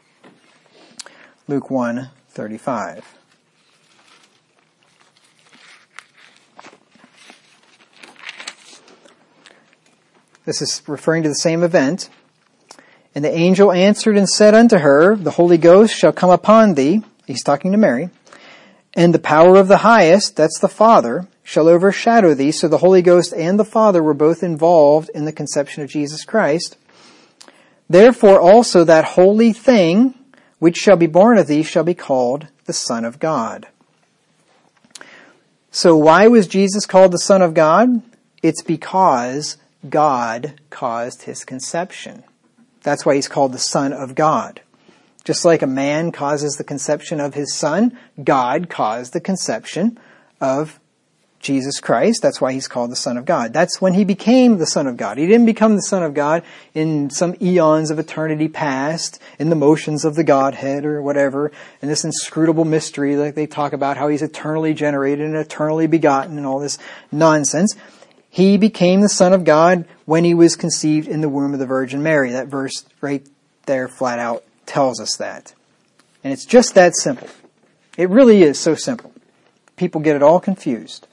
Luke one, thirty-five. This is referring to the same event. And the angel answered and said unto her, the Holy Ghost shall come upon thee. He's talking to Mary. And the power of the highest, that's the Father, shall overshadow thee. So the Holy Ghost and the Father were both involved in the conception of Jesus Christ. Therefore also that holy thing which shall be born of thee shall be called the Son of God. So why was Jesus called the Son of God? It's because God caused his conception. That's why he's called the Son of God. Just like a man causes the conception of his son, God caused the conception of Jesus Christ. That's why he's called the Son of God. That's when he became the Son of God. He didn't become the Son of God in some eons of eternity past, in the motions of the Godhead or whatever, in this inscrutable mystery like they talk about how he's eternally generated and eternally begotten and all this nonsense. He became the Son of God when he was conceived in the womb of the Virgin Mary. That verse right there flat out tells us that. And it's just that simple. It really is so simple. People get it all confused.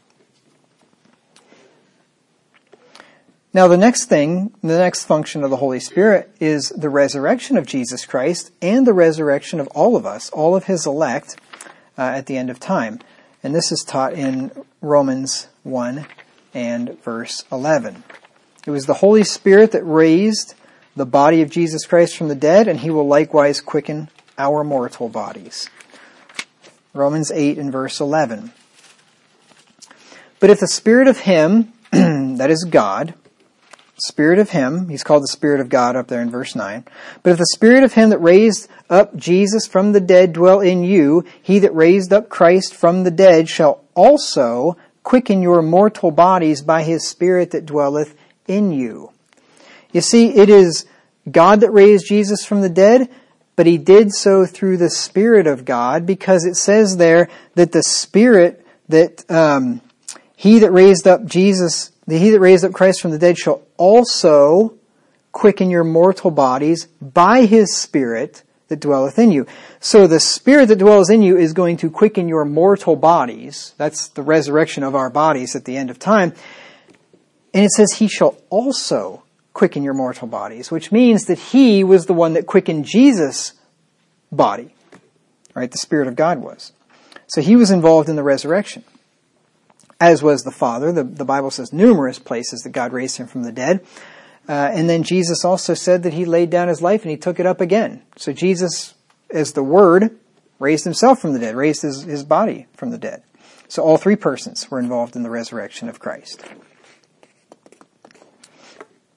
Now the next thing, the next function of the Holy Spirit is the resurrection of Jesus Christ and the resurrection of all of us, all of his elect, uh, at the end of time. And this is taught in Romans one and verse eleven. It was the Holy Spirit that raised the body of Jesus Christ from the dead, and he will likewise quicken our mortal bodies. Romans eight and verse eleven. But if the Spirit of him, that is God, Spirit of him, he's called the Spirit of God up there in verse nine. But if the Spirit of him that raised up Jesus from the dead dwell in you, he that raised up Christ from the dead shall also quicken your mortal bodies by his Spirit that dwelleth in you. You see, it is God that raised Jesus from the dead, but he did so through the Spirit of God, because it says there that the Spirit that um, he that raised up Jesus, the he that raised up Christ from the dead shall also quicken your mortal bodies by his Spirit that dwelleth in you. So the Spirit that dwells in you is going to quicken your mortal bodies. That's the resurrection of our bodies at the end of time. And it says he shall also quicken your mortal bodies, which means that he was the one that quickened Jesus' body. Right? The Spirit of God was. So he was involved in the resurrection. As was the Father. The, the Bible says numerous places that God raised him from the dead. Uh, and then Jesus also said that he laid down his life and he took it up again. So Jesus, as the Word, raised himself from the dead, raised his, his body from the dead. So all three persons were involved in the resurrection of Christ.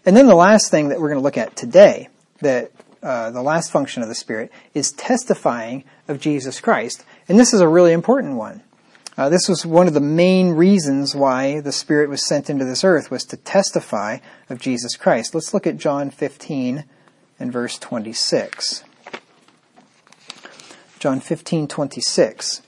And then the last thing that we're going to look at today, that uh, the last function of the Spirit, is testifying of Jesus Christ. And this is a really important one. Uh, this was one of the main reasons why the Spirit was sent into this earth, was to testify of Jesus Christ. Let's look at John fifteen and verse twenty-six. John fifteen, twenty-six.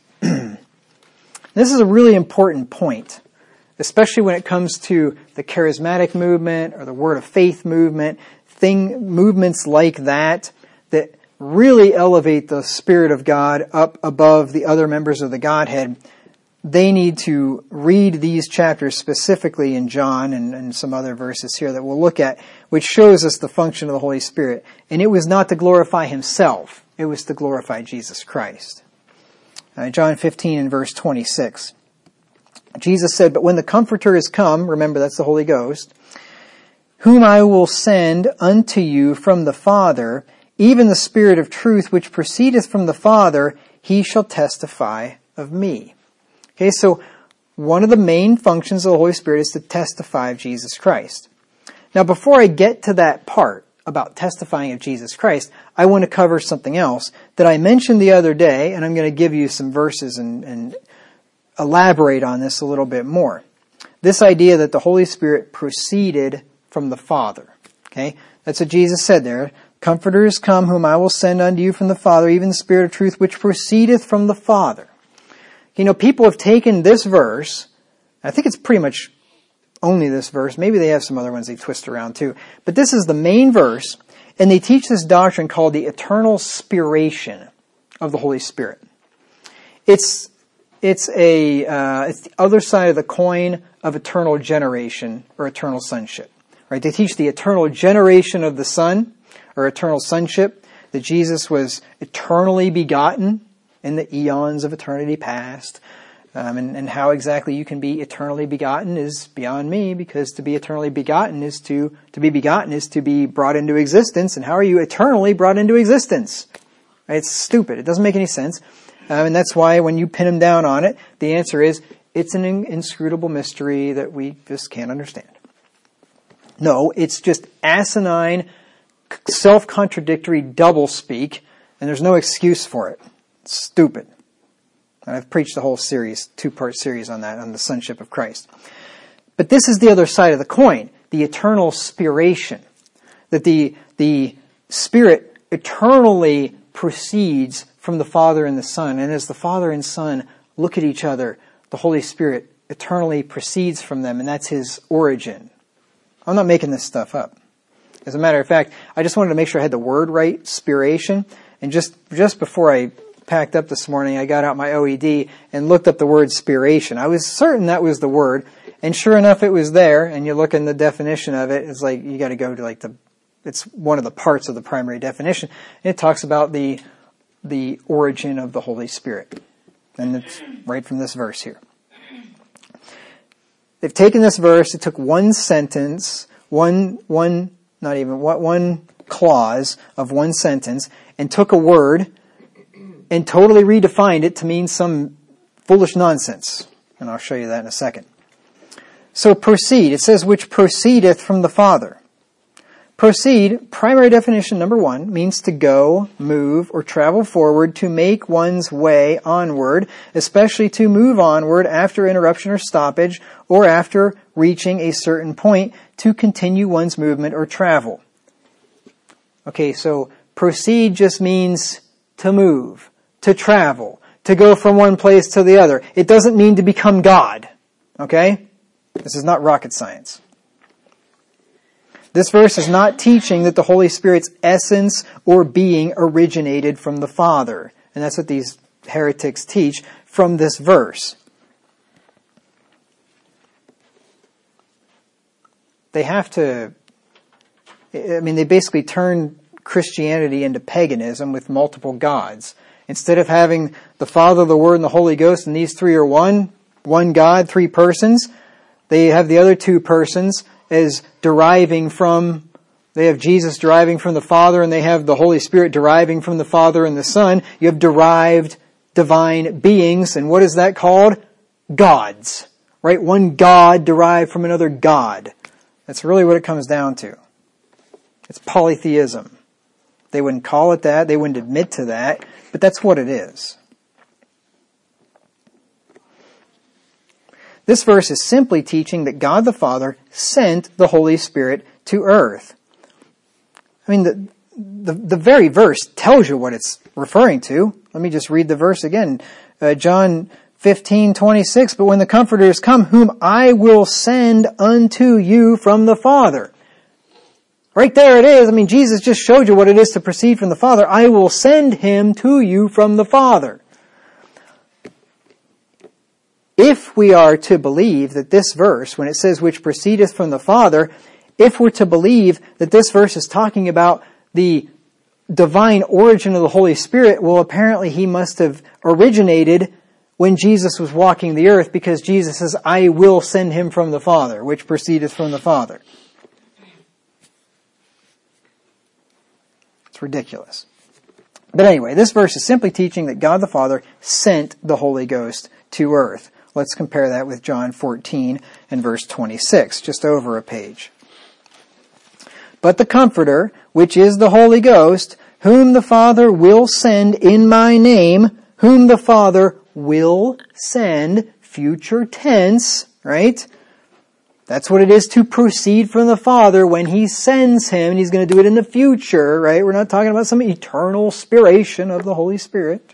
This is a really important point, especially when it comes to the charismatic movement or the Word of Faith movement, thing movements like that, that really elevate the Spirit of God up above the other members of the Godhead. They need to read these chapters specifically in John and, and some other verses here that we'll look at, which shows us the function of the Holy Spirit. And it was not to glorify himself. It was to glorify Jesus Christ. Uh, John fifteen and verse twenty-six. Jesus said, "But when the Comforter is come," remember that's the Holy Ghost, "whom I will send unto you from the Father, even the Spirit of truth which proceedeth from the Father, he shall testify of me." Okay, so one of the main functions of the Holy Spirit is to testify of Jesus Christ. Now, before I get to that part about testifying of Jesus Christ, I want to cover something else that I mentioned the other day, and I'm going to give you some verses and, and elaborate on this a little bit more. This idea that the Holy Spirit proceeded from the Father. Okay, that's what Jesus said there. "Comforter is come, whom I will send unto you from the Father, even the Spirit of truth, which proceedeth from the Father." You know, people have taken this verse, I think it's pretty much only this verse, maybe they have some other ones they twist around too, but this is the main verse, and they teach this doctrine called the eternal spiration of the Holy Spirit. It's it's a uh, it's the other side of the coin of eternal generation or eternal sonship. Right? They teach the eternal generation of the Son, or eternal sonship, that Jesus was eternally begotten in the eons of eternity past. Um, and, and how exactly you can be eternally begotten is beyond me, because to be eternally begotten is to, to be begotten is to be brought into existence. And how are you eternally brought into existence? Right? It's stupid. It doesn't make any sense. Um, and that's why when you pin them down on it, the answer is it's an inscrutable mystery that we just can't understand. No, it's just asinine, self-contradictory doublespeak, and there's no excuse for it. It's stupid. And I've preached a whole series, two-part series on that, on the sonship of Christ. But this is the other side of the coin, the eternal spiration, that the, the Spirit eternally proceeds from the Father and the Son. And as the Father and Son look at each other, the Holy Spirit eternally proceeds from them, and that's his origin. I'm not making this stuff up. As a matter of fact, I just wanted to make sure I had the word right, spiration. And just, just before I packed up this morning, I got out my O E D and looked up the word spiration. I was certain that was the word, and sure enough it was there, and you look in the definition of it, it's like you got to go to like the, it's one of the parts of the primary definition, and it talks about the the origin of the Holy Spirit. And it's right from this verse here. They've taken this verse, it took one sentence, one, one, not even, what, one clause of one sentence, and took a word and totally redefined it to mean some foolish nonsense. And I'll show you that in a second. So proceed. It says, which proceedeth from the Father. Proceed, primary definition number one, means to go, move, or travel forward, to make one's way onward, especially to move onward after interruption or stoppage, or after reaching a certain point, to continue one's movement or travel. Okay, so proceed just means to move, to travel, to go from one place to the other. It doesn't mean to become God. Okay? This is not rocket science. This verse is not teaching that the Holy Spirit's essence or being originated from the Father. And that's what these heretics teach from this verse. They have to, I mean, they basically turn Christianity into paganism with multiple gods. Instead of having the Father, the Word, and the Holy Ghost, and these three are one, one God, three persons, they have the other two persons as deriving from, they have Jesus deriving from the Father, and they have the Holy Spirit deriving from the Father and the Son. You have derived divine beings, and what is that called? Gods. Right? One God derived from another God. That's really what it comes down to. It's polytheism. They wouldn't call it that. They wouldn't admit to that. But that's what it is. This verse is simply teaching that God the Father sent the Holy Spirit to earth. I mean, the, the, the very verse tells you what it's referring to. Let me just read the verse again. Uh, John fifteen twenty-six, but when the Comforter is come, whom I will send unto you from the Father. Right there it is. I mean, Jesus just showed you what it is to proceed from the Father. I will send him to you from the Father. If we are to believe that this verse, when it says which proceedeth from the Father, if we're to believe that this verse is talking about the divine origin of the Holy Spirit, well, apparently he must have originated when Jesus was walking the earth, because Jesus says, I will send him from the Father, which proceedeth from the Father. It's ridiculous. But anyway, this verse is simply teaching that God the Father sent the Holy Ghost to earth. Let's compare that with John fourteen and verse twenty-six, just over a page. But the Comforter, which is the Holy Ghost, whom the Father will send in my name, whom the Father will send, future tense, right? That's what it is to proceed from the Father when he sends him, and he's going to do it in the future, right? We're not talking about some eternal spiration of the Holy Spirit.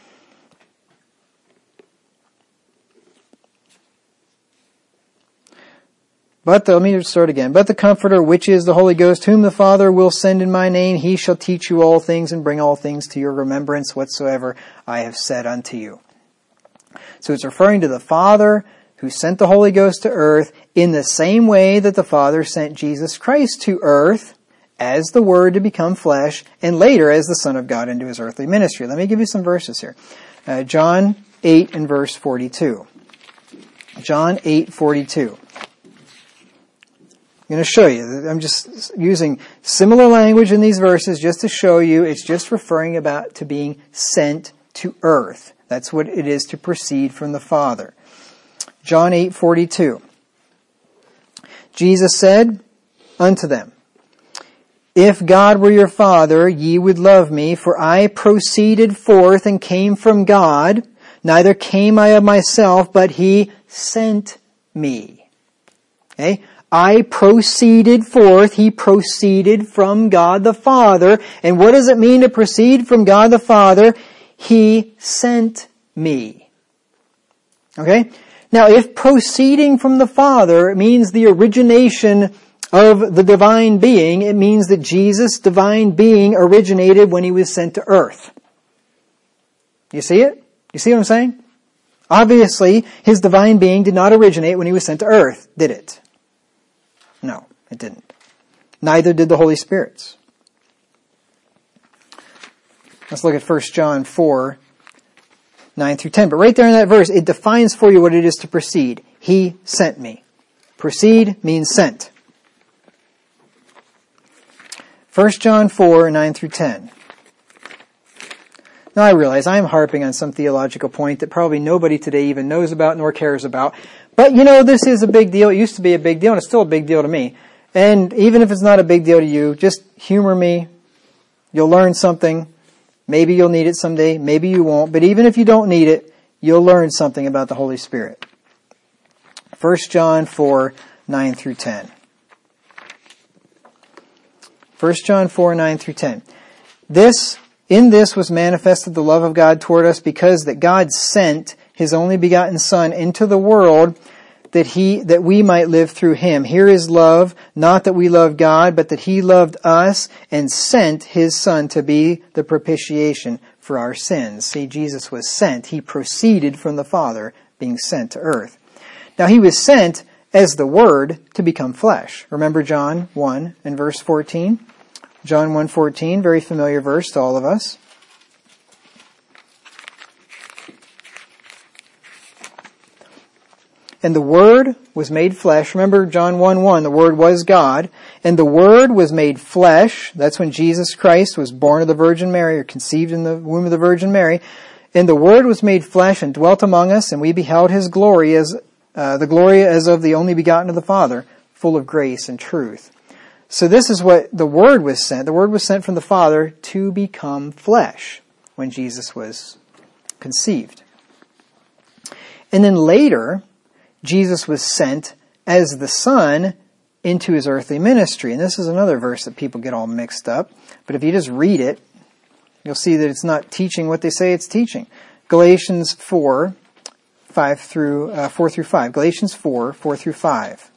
But the, let me start again. But the Comforter, which is the Holy Ghost, whom the Father will send in my name, he shall teach you all things and bring all things to your remembrance whatsoever I have said unto you. So it's referring to the Father who sent the Holy Ghost to earth in the same way that the Father sent Jesus Christ to earth as the Word to become flesh, and later as the Son of God into his earthly ministry. Let me give you some verses here. Uh, John eight and verse forty-two. John eight forty-two. I'm going to show you. I'm just using similar language in these verses just to show you it's just referring about to being sent to earth. That's what it is to proceed from the Father. John eight forty-two. Jesus said unto them, If God were your Father, ye would love me, for I proceeded forth and came from God. Neither came I of myself, but he sent me. Okay? I proceeded forth, he proceeded from God the Father. And what does it mean to proceed from God the Father? He sent me. Okay? Now, if proceeding from the Father means the origination of the divine being, it means that Jesus' divine being originated when he was sent to earth. You see it? You see what I'm saying? Obviously, his divine being did not originate when he was sent to earth, did it? No, it didn't. Neither did the Holy Spirit's. Let's look at First John four, nine through ten. But right there in that verse, it defines for you what it is to proceed. He sent me. Proceed means sent. First John four, nine through ten. Now I realize I am harping on some theological point that probably nobody today even knows about nor cares about. But you know, this is a big deal. It used to be a big deal, and it's still a big deal to me. And even if it's not a big deal to you, just humor me. You'll learn something. Maybe you'll need it someday. Maybe you won't. But even if you don't need it, you'll learn something about the Holy Spirit. First John four, nine through ten. First John four, nine through ten. This, in this was manifested the love of God toward us, because that God sent his only begotten Son into the world, that he, that we might live through him. Here is love, not that we love God, but that he loved us and sent his Son to be the propitiation for our sins. See, Jesus was sent. He proceeded from the Father, being sent to earth. Now he was sent as the Word to become flesh. Remember John one and verse fourteen? John one fourteen, very familiar verse to all of us. And the Word was made flesh. Remember John one one, the Word was God. And the Word was made flesh. That's when Jesus Christ was born of the Virgin Mary, or conceived in the womb of the Virgin Mary. And the Word was made flesh and dwelt among us, and we beheld his glory as uh, the glory as of the only begotten of the Father, full of grace and truth. So this is what the Word was sent. The Word was sent from the Father to become flesh when Jesus was conceived. And then later, Jesus was sent as the Son into his earthly ministry. And this is another verse that people get all mixed up. But if you just read it, you'll see that it's not teaching what they say it's teaching. Galatians four, five through uh, four through five. Galatians four, four through five.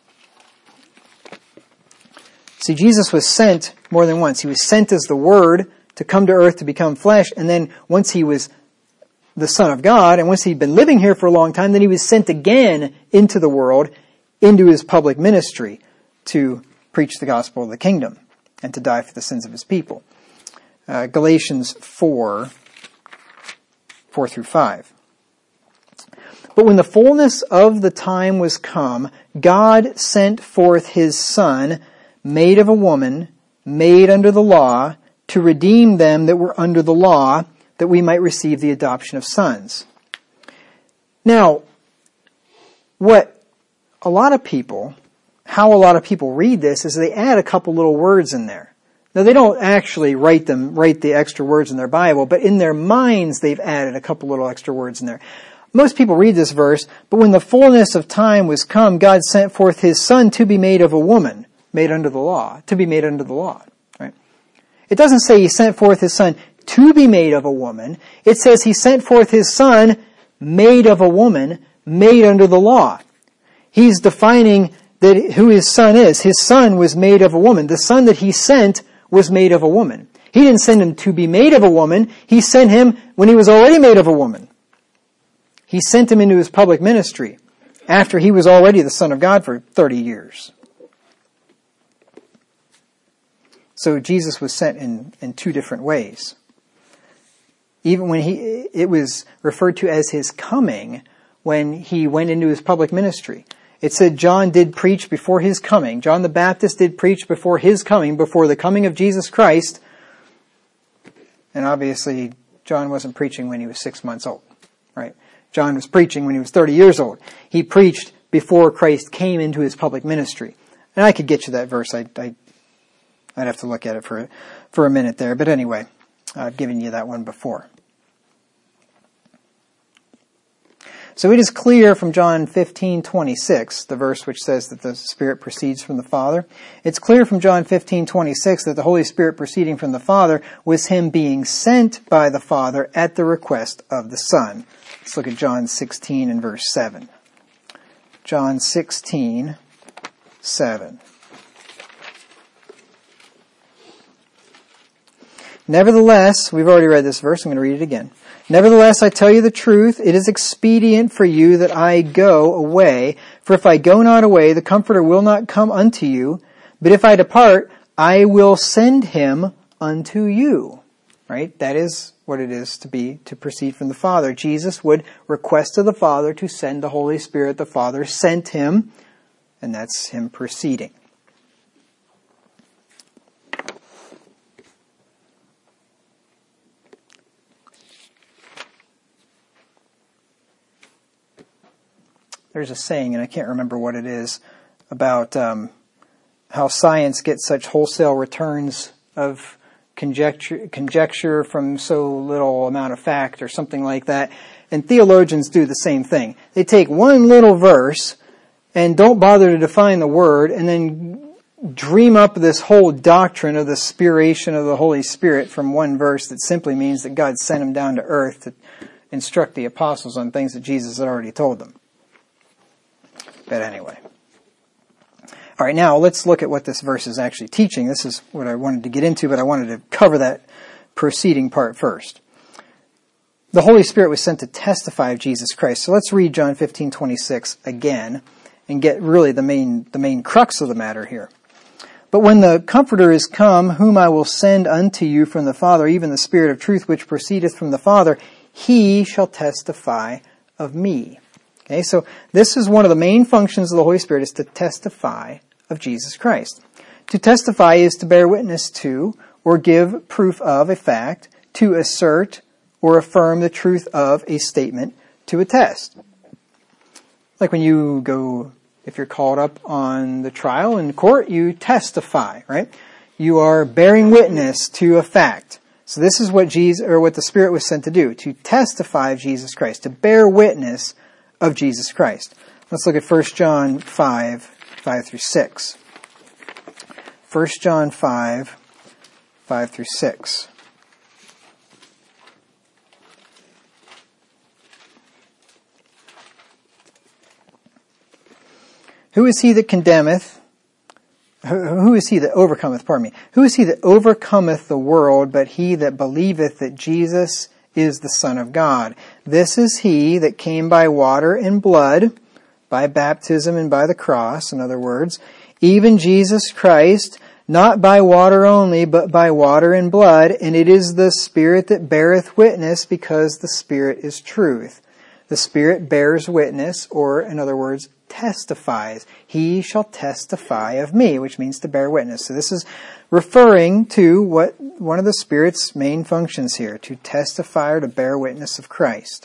See, Jesus was sent more than once. He was sent as the Word to come to earth to become flesh, and then once he was the Son of God, and once he'd been living here for a long time, then he was sent again into the world, into his public ministry, to preach the gospel of the kingdom, and to die for the sins of his people. Uh, Galatians four, four through five. But when the fullness of the time was come, God sent forth his Son, made of a woman, made under the law, to redeem them that were under the law, that we might receive the adoption of sons. Now, what a lot of people, how a lot of people read this is they add a couple little words in there. Now, they don't actually write them, write the extra words in their Bible, but in their minds they've added a couple little extra words in there. Most people read this verse, but when the fullness of time was come, God sent forth his Son to be made of a woman, made under the law, to be made under the law, right? It doesn't say he sent forth his Son to be made of a woman. It says he sent forth his Son made of a woman, made under the law. He's defining that who his Son is. His Son was made of a woman. The Son that he sent was made of a woman. He didn't send him to be made of a woman. He sent him when he was already made of a woman. He sent him into his public ministry after he was already the Son of God for thirty years. So Jesus was sent in, in two different ways. Even when he, it was referred to as his coming when he went into his public ministry. It said John did preach before his coming. John the Baptist did preach before his coming, before the coming of Jesus Christ. And obviously, John wasn't preaching when he was six months old, right? John was preaching when he was thirty years old. He preached before Christ came into his public ministry. And I could get you that verse. I, I I'd have to look at it for, for a minute there. But anyway, I've given you that one before. So it is clear from John fifteen twenty-six, the verse which says that the Spirit proceeds from the Father. It's clear from John fifteen twenty-six that the Holy Spirit proceeding from the Father was him being sent by the Father at the request of the Son. Let's look at John sixteen and verse seven. John sixteen, seven. Nevertheless, we've already read this verse, I'm going to read it again. Nevertheless, I tell you the truth, it is expedient for you that I go away. For if I go not away, the Comforter will not come unto you. But if I depart, I will send him unto you. Right? That is what it is to be, to proceed from the Father. Jesus would request of the Father to send the Holy Spirit. The Father sent him, and that's him proceeding. There's a saying, and I can't remember what it is, about um, how science gets such wholesale returns of conjecture, conjecture from so little amount of fact or something like that. And theologians do the same thing. They take one little verse and don't bother to define the word and then dream up this whole doctrine of the spiration of the Holy Spirit from one verse that simply means that God sent him down to earth to instruct the apostles on things that Jesus had already told them. But anyway. All right, now let's look at what this verse is actually teaching. This is what I wanted to get into, but I wanted to cover that preceding part first. The Holy Spirit was sent to testify of Jesus Christ. So let's read John fifteen twenty-six again and get really the main the main crux of the matter here. But when the Comforter is come, whom I will send unto you from the Father, even the Spirit of truth which proceedeth from the Father, he shall testify of me. Okay, so this is one of the main functions of the Holy Spirit, is to testify of Jesus Christ. To testify is to bear witness to or give proof of a fact, to assert or affirm the truth of a statement, to attest. Like when you go, if you're called up on the trial in court, you testify, right? You are bearing witness to a fact. So this is what Jesus, or what the Spirit was sent to do, to testify of Jesus Christ, to bear witness of Jesus Christ. Let's look at First John five, five through six. First John five, five through six. Who is he that condemneth? Who is he that overcometh, pardon me, who is he that overcometh the world but he that believeth that Jesus is the Son of God? This is he that came by water and blood, by baptism and by the cross, in other words, even Jesus Christ, not by water only, but by water and blood, and it is the Spirit that beareth witness, because the Spirit is truth. The Spirit bears witness, or in other words, testifies. He shall testify of me, which means to bear witness. So this is referring to what one of the Spirit's main functions here, to testify or to bear witness of Christ.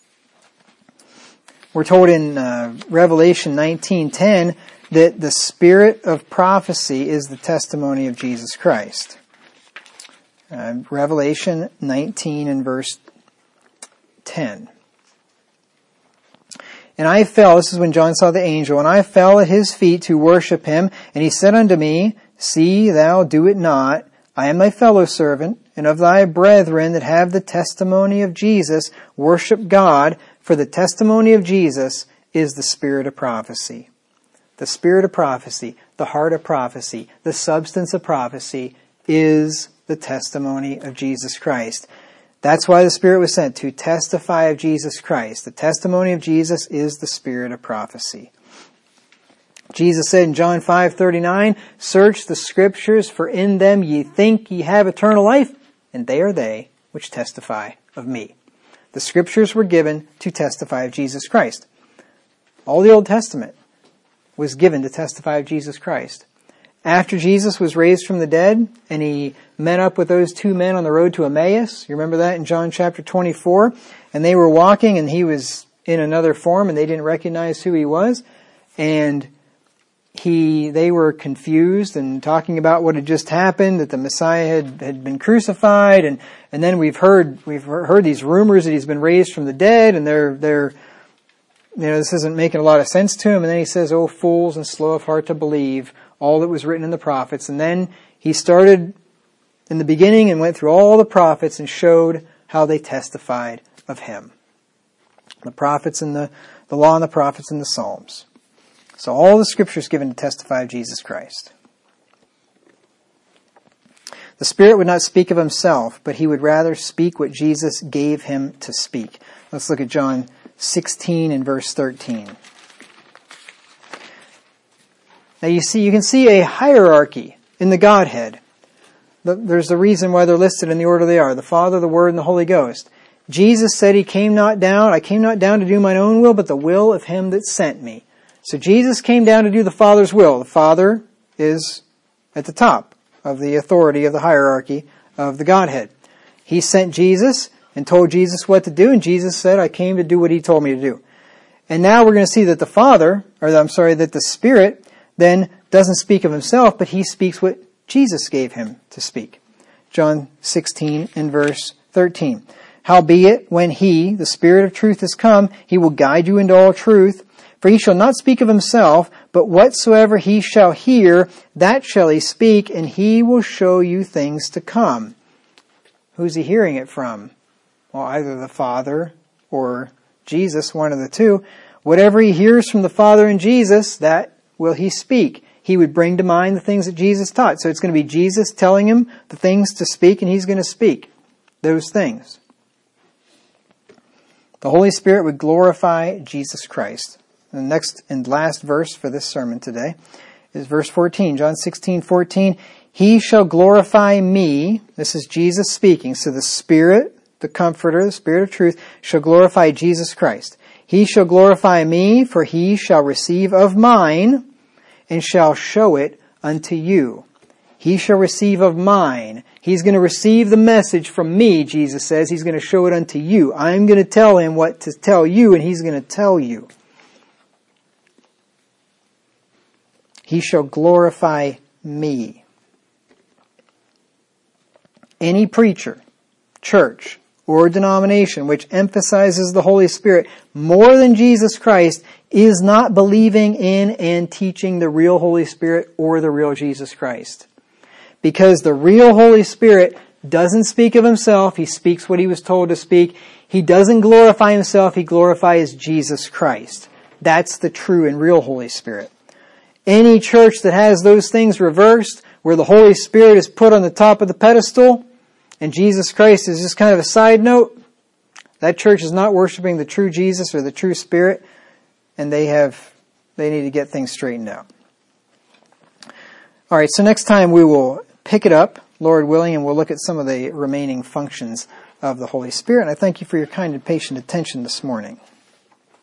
We're told in uh, Revelation nineteen ten that the spirit of prophecy is the testimony of Jesus Christ. Uh, Revelation nineteen and verse ten. And I fell, this is when John saw the angel, and I fell at his feet to worship him. And he said unto me, See thou do it not. I am thy fellow servant, and of thy brethren that have the testimony of Jesus, worship God, for the testimony of Jesus is the spirit of prophecy. The spirit of prophecy, the heart of prophecy, the substance of prophecy is the testimony of Jesus Christ. That's why the Spirit was sent, to testify of Jesus Christ. The testimony of Jesus is the spirit of prophecy. Jesus said in John five thirty-nine, Search the Scriptures, for in them ye think ye have eternal life, and they are they which testify of me. The Scriptures were given to testify of Jesus Christ. All the Old Testament was given to testify of Jesus Christ. After Jesus was raised from the dead, and he met up with those two men on the road to Emmaus, you remember that in John chapter twenty-four, and they were walking and he was in another form and they didn't recognize who he was, and he, they were confused and talking about what had just happened, that the Messiah had, had been crucified, and, and then we've heard, we've heard these rumors that he's been raised from the dead, and they're, they're, you know, this isn't making a lot of sense to him, and then he says, Oh, fools and slow of heart to believe all that was written in the prophets. And then he started in the beginning and went through all the prophets and showed how they testified of him. The prophets and the, the law and the prophets and the Psalms. So all the Scriptures given to testify of Jesus Christ. The Spirit would not speak of himself, but he would rather speak what Jesus gave him to speak. Let's look at John sixteen and verse thirteen. Now you see, you can see a hierarchy in the Godhead. There's the reason why they're listed in the order they are. The Father, the Word, and the Holy Ghost. Jesus said he came not down, I came not down to do mine own will, but the will of him that sent me. So Jesus came down to do the Father's will. The Father is at the top of the authority of the hierarchy of the Godhead. He sent Jesus and told Jesus what to do, and Jesus said, I came to do what he told me to do. And now we're going to see that the Father, or I'm sorry, that the Spirit then doesn't speak of himself, but he speaks what Jesus gave him to speak. John sixteen and verse thirteen. Howbeit, when he, the Spirit of truth, is come, he will guide you into all truth. For he shall not speak of himself, but whatsoever he shall hear, that shall he speak, and he will show you things to come. Who's he hearing it from? Well, either the Father or Jesus, one of the two. Whatever he hears from the Father and Jesus, that will he speak. He would bring to mind the things that Jesus taught. So it's going to be Jesus telling him the things to speak, and he's going to speak those things. The Holy Spirit would glorify Jesus Christ. The next and last verse for this sermon today is verse fourteen. John sixteen fourteen. He shall glorify me. This is Jesus speaking. So the Spirit, the Comforter, the Spirit of truth, shall glorify Jesus Christ. He shall glorify me, for he shall receive of mine, and shall show it unto you. He shall receive of mine. He's going to receive the message from me, Jesus says. He's going to show it unto you. I'm going to tell him what to tell you, and he's going to tell you. He shall glorify me. Any preacher, church, or denomination which emphasizes the Holy Spirit more than Jesus Christ is not believing in and teaching the real Holy Spirit or the real Jesus Christ. Because the real Holy Spirit doesn't speak of himself. He speaks what he was told to speak. He doesn't glorify himself. He glorifies Jesus Christ. That's the true and real Holy Spirit. Any church that has those things reversed, where the Holy Spirit is put on the top of the pedestal and Jesus Christ is just kind of a side note, that church is not worshiping the true Jesus or the true Spirit, and they have they need to get things straightened out. All right, so next time we will pick it up, Lord willing, and we'll look at some of the remaining functions of the Holy Spirit. And I thank you for your kind and patient attention this morning.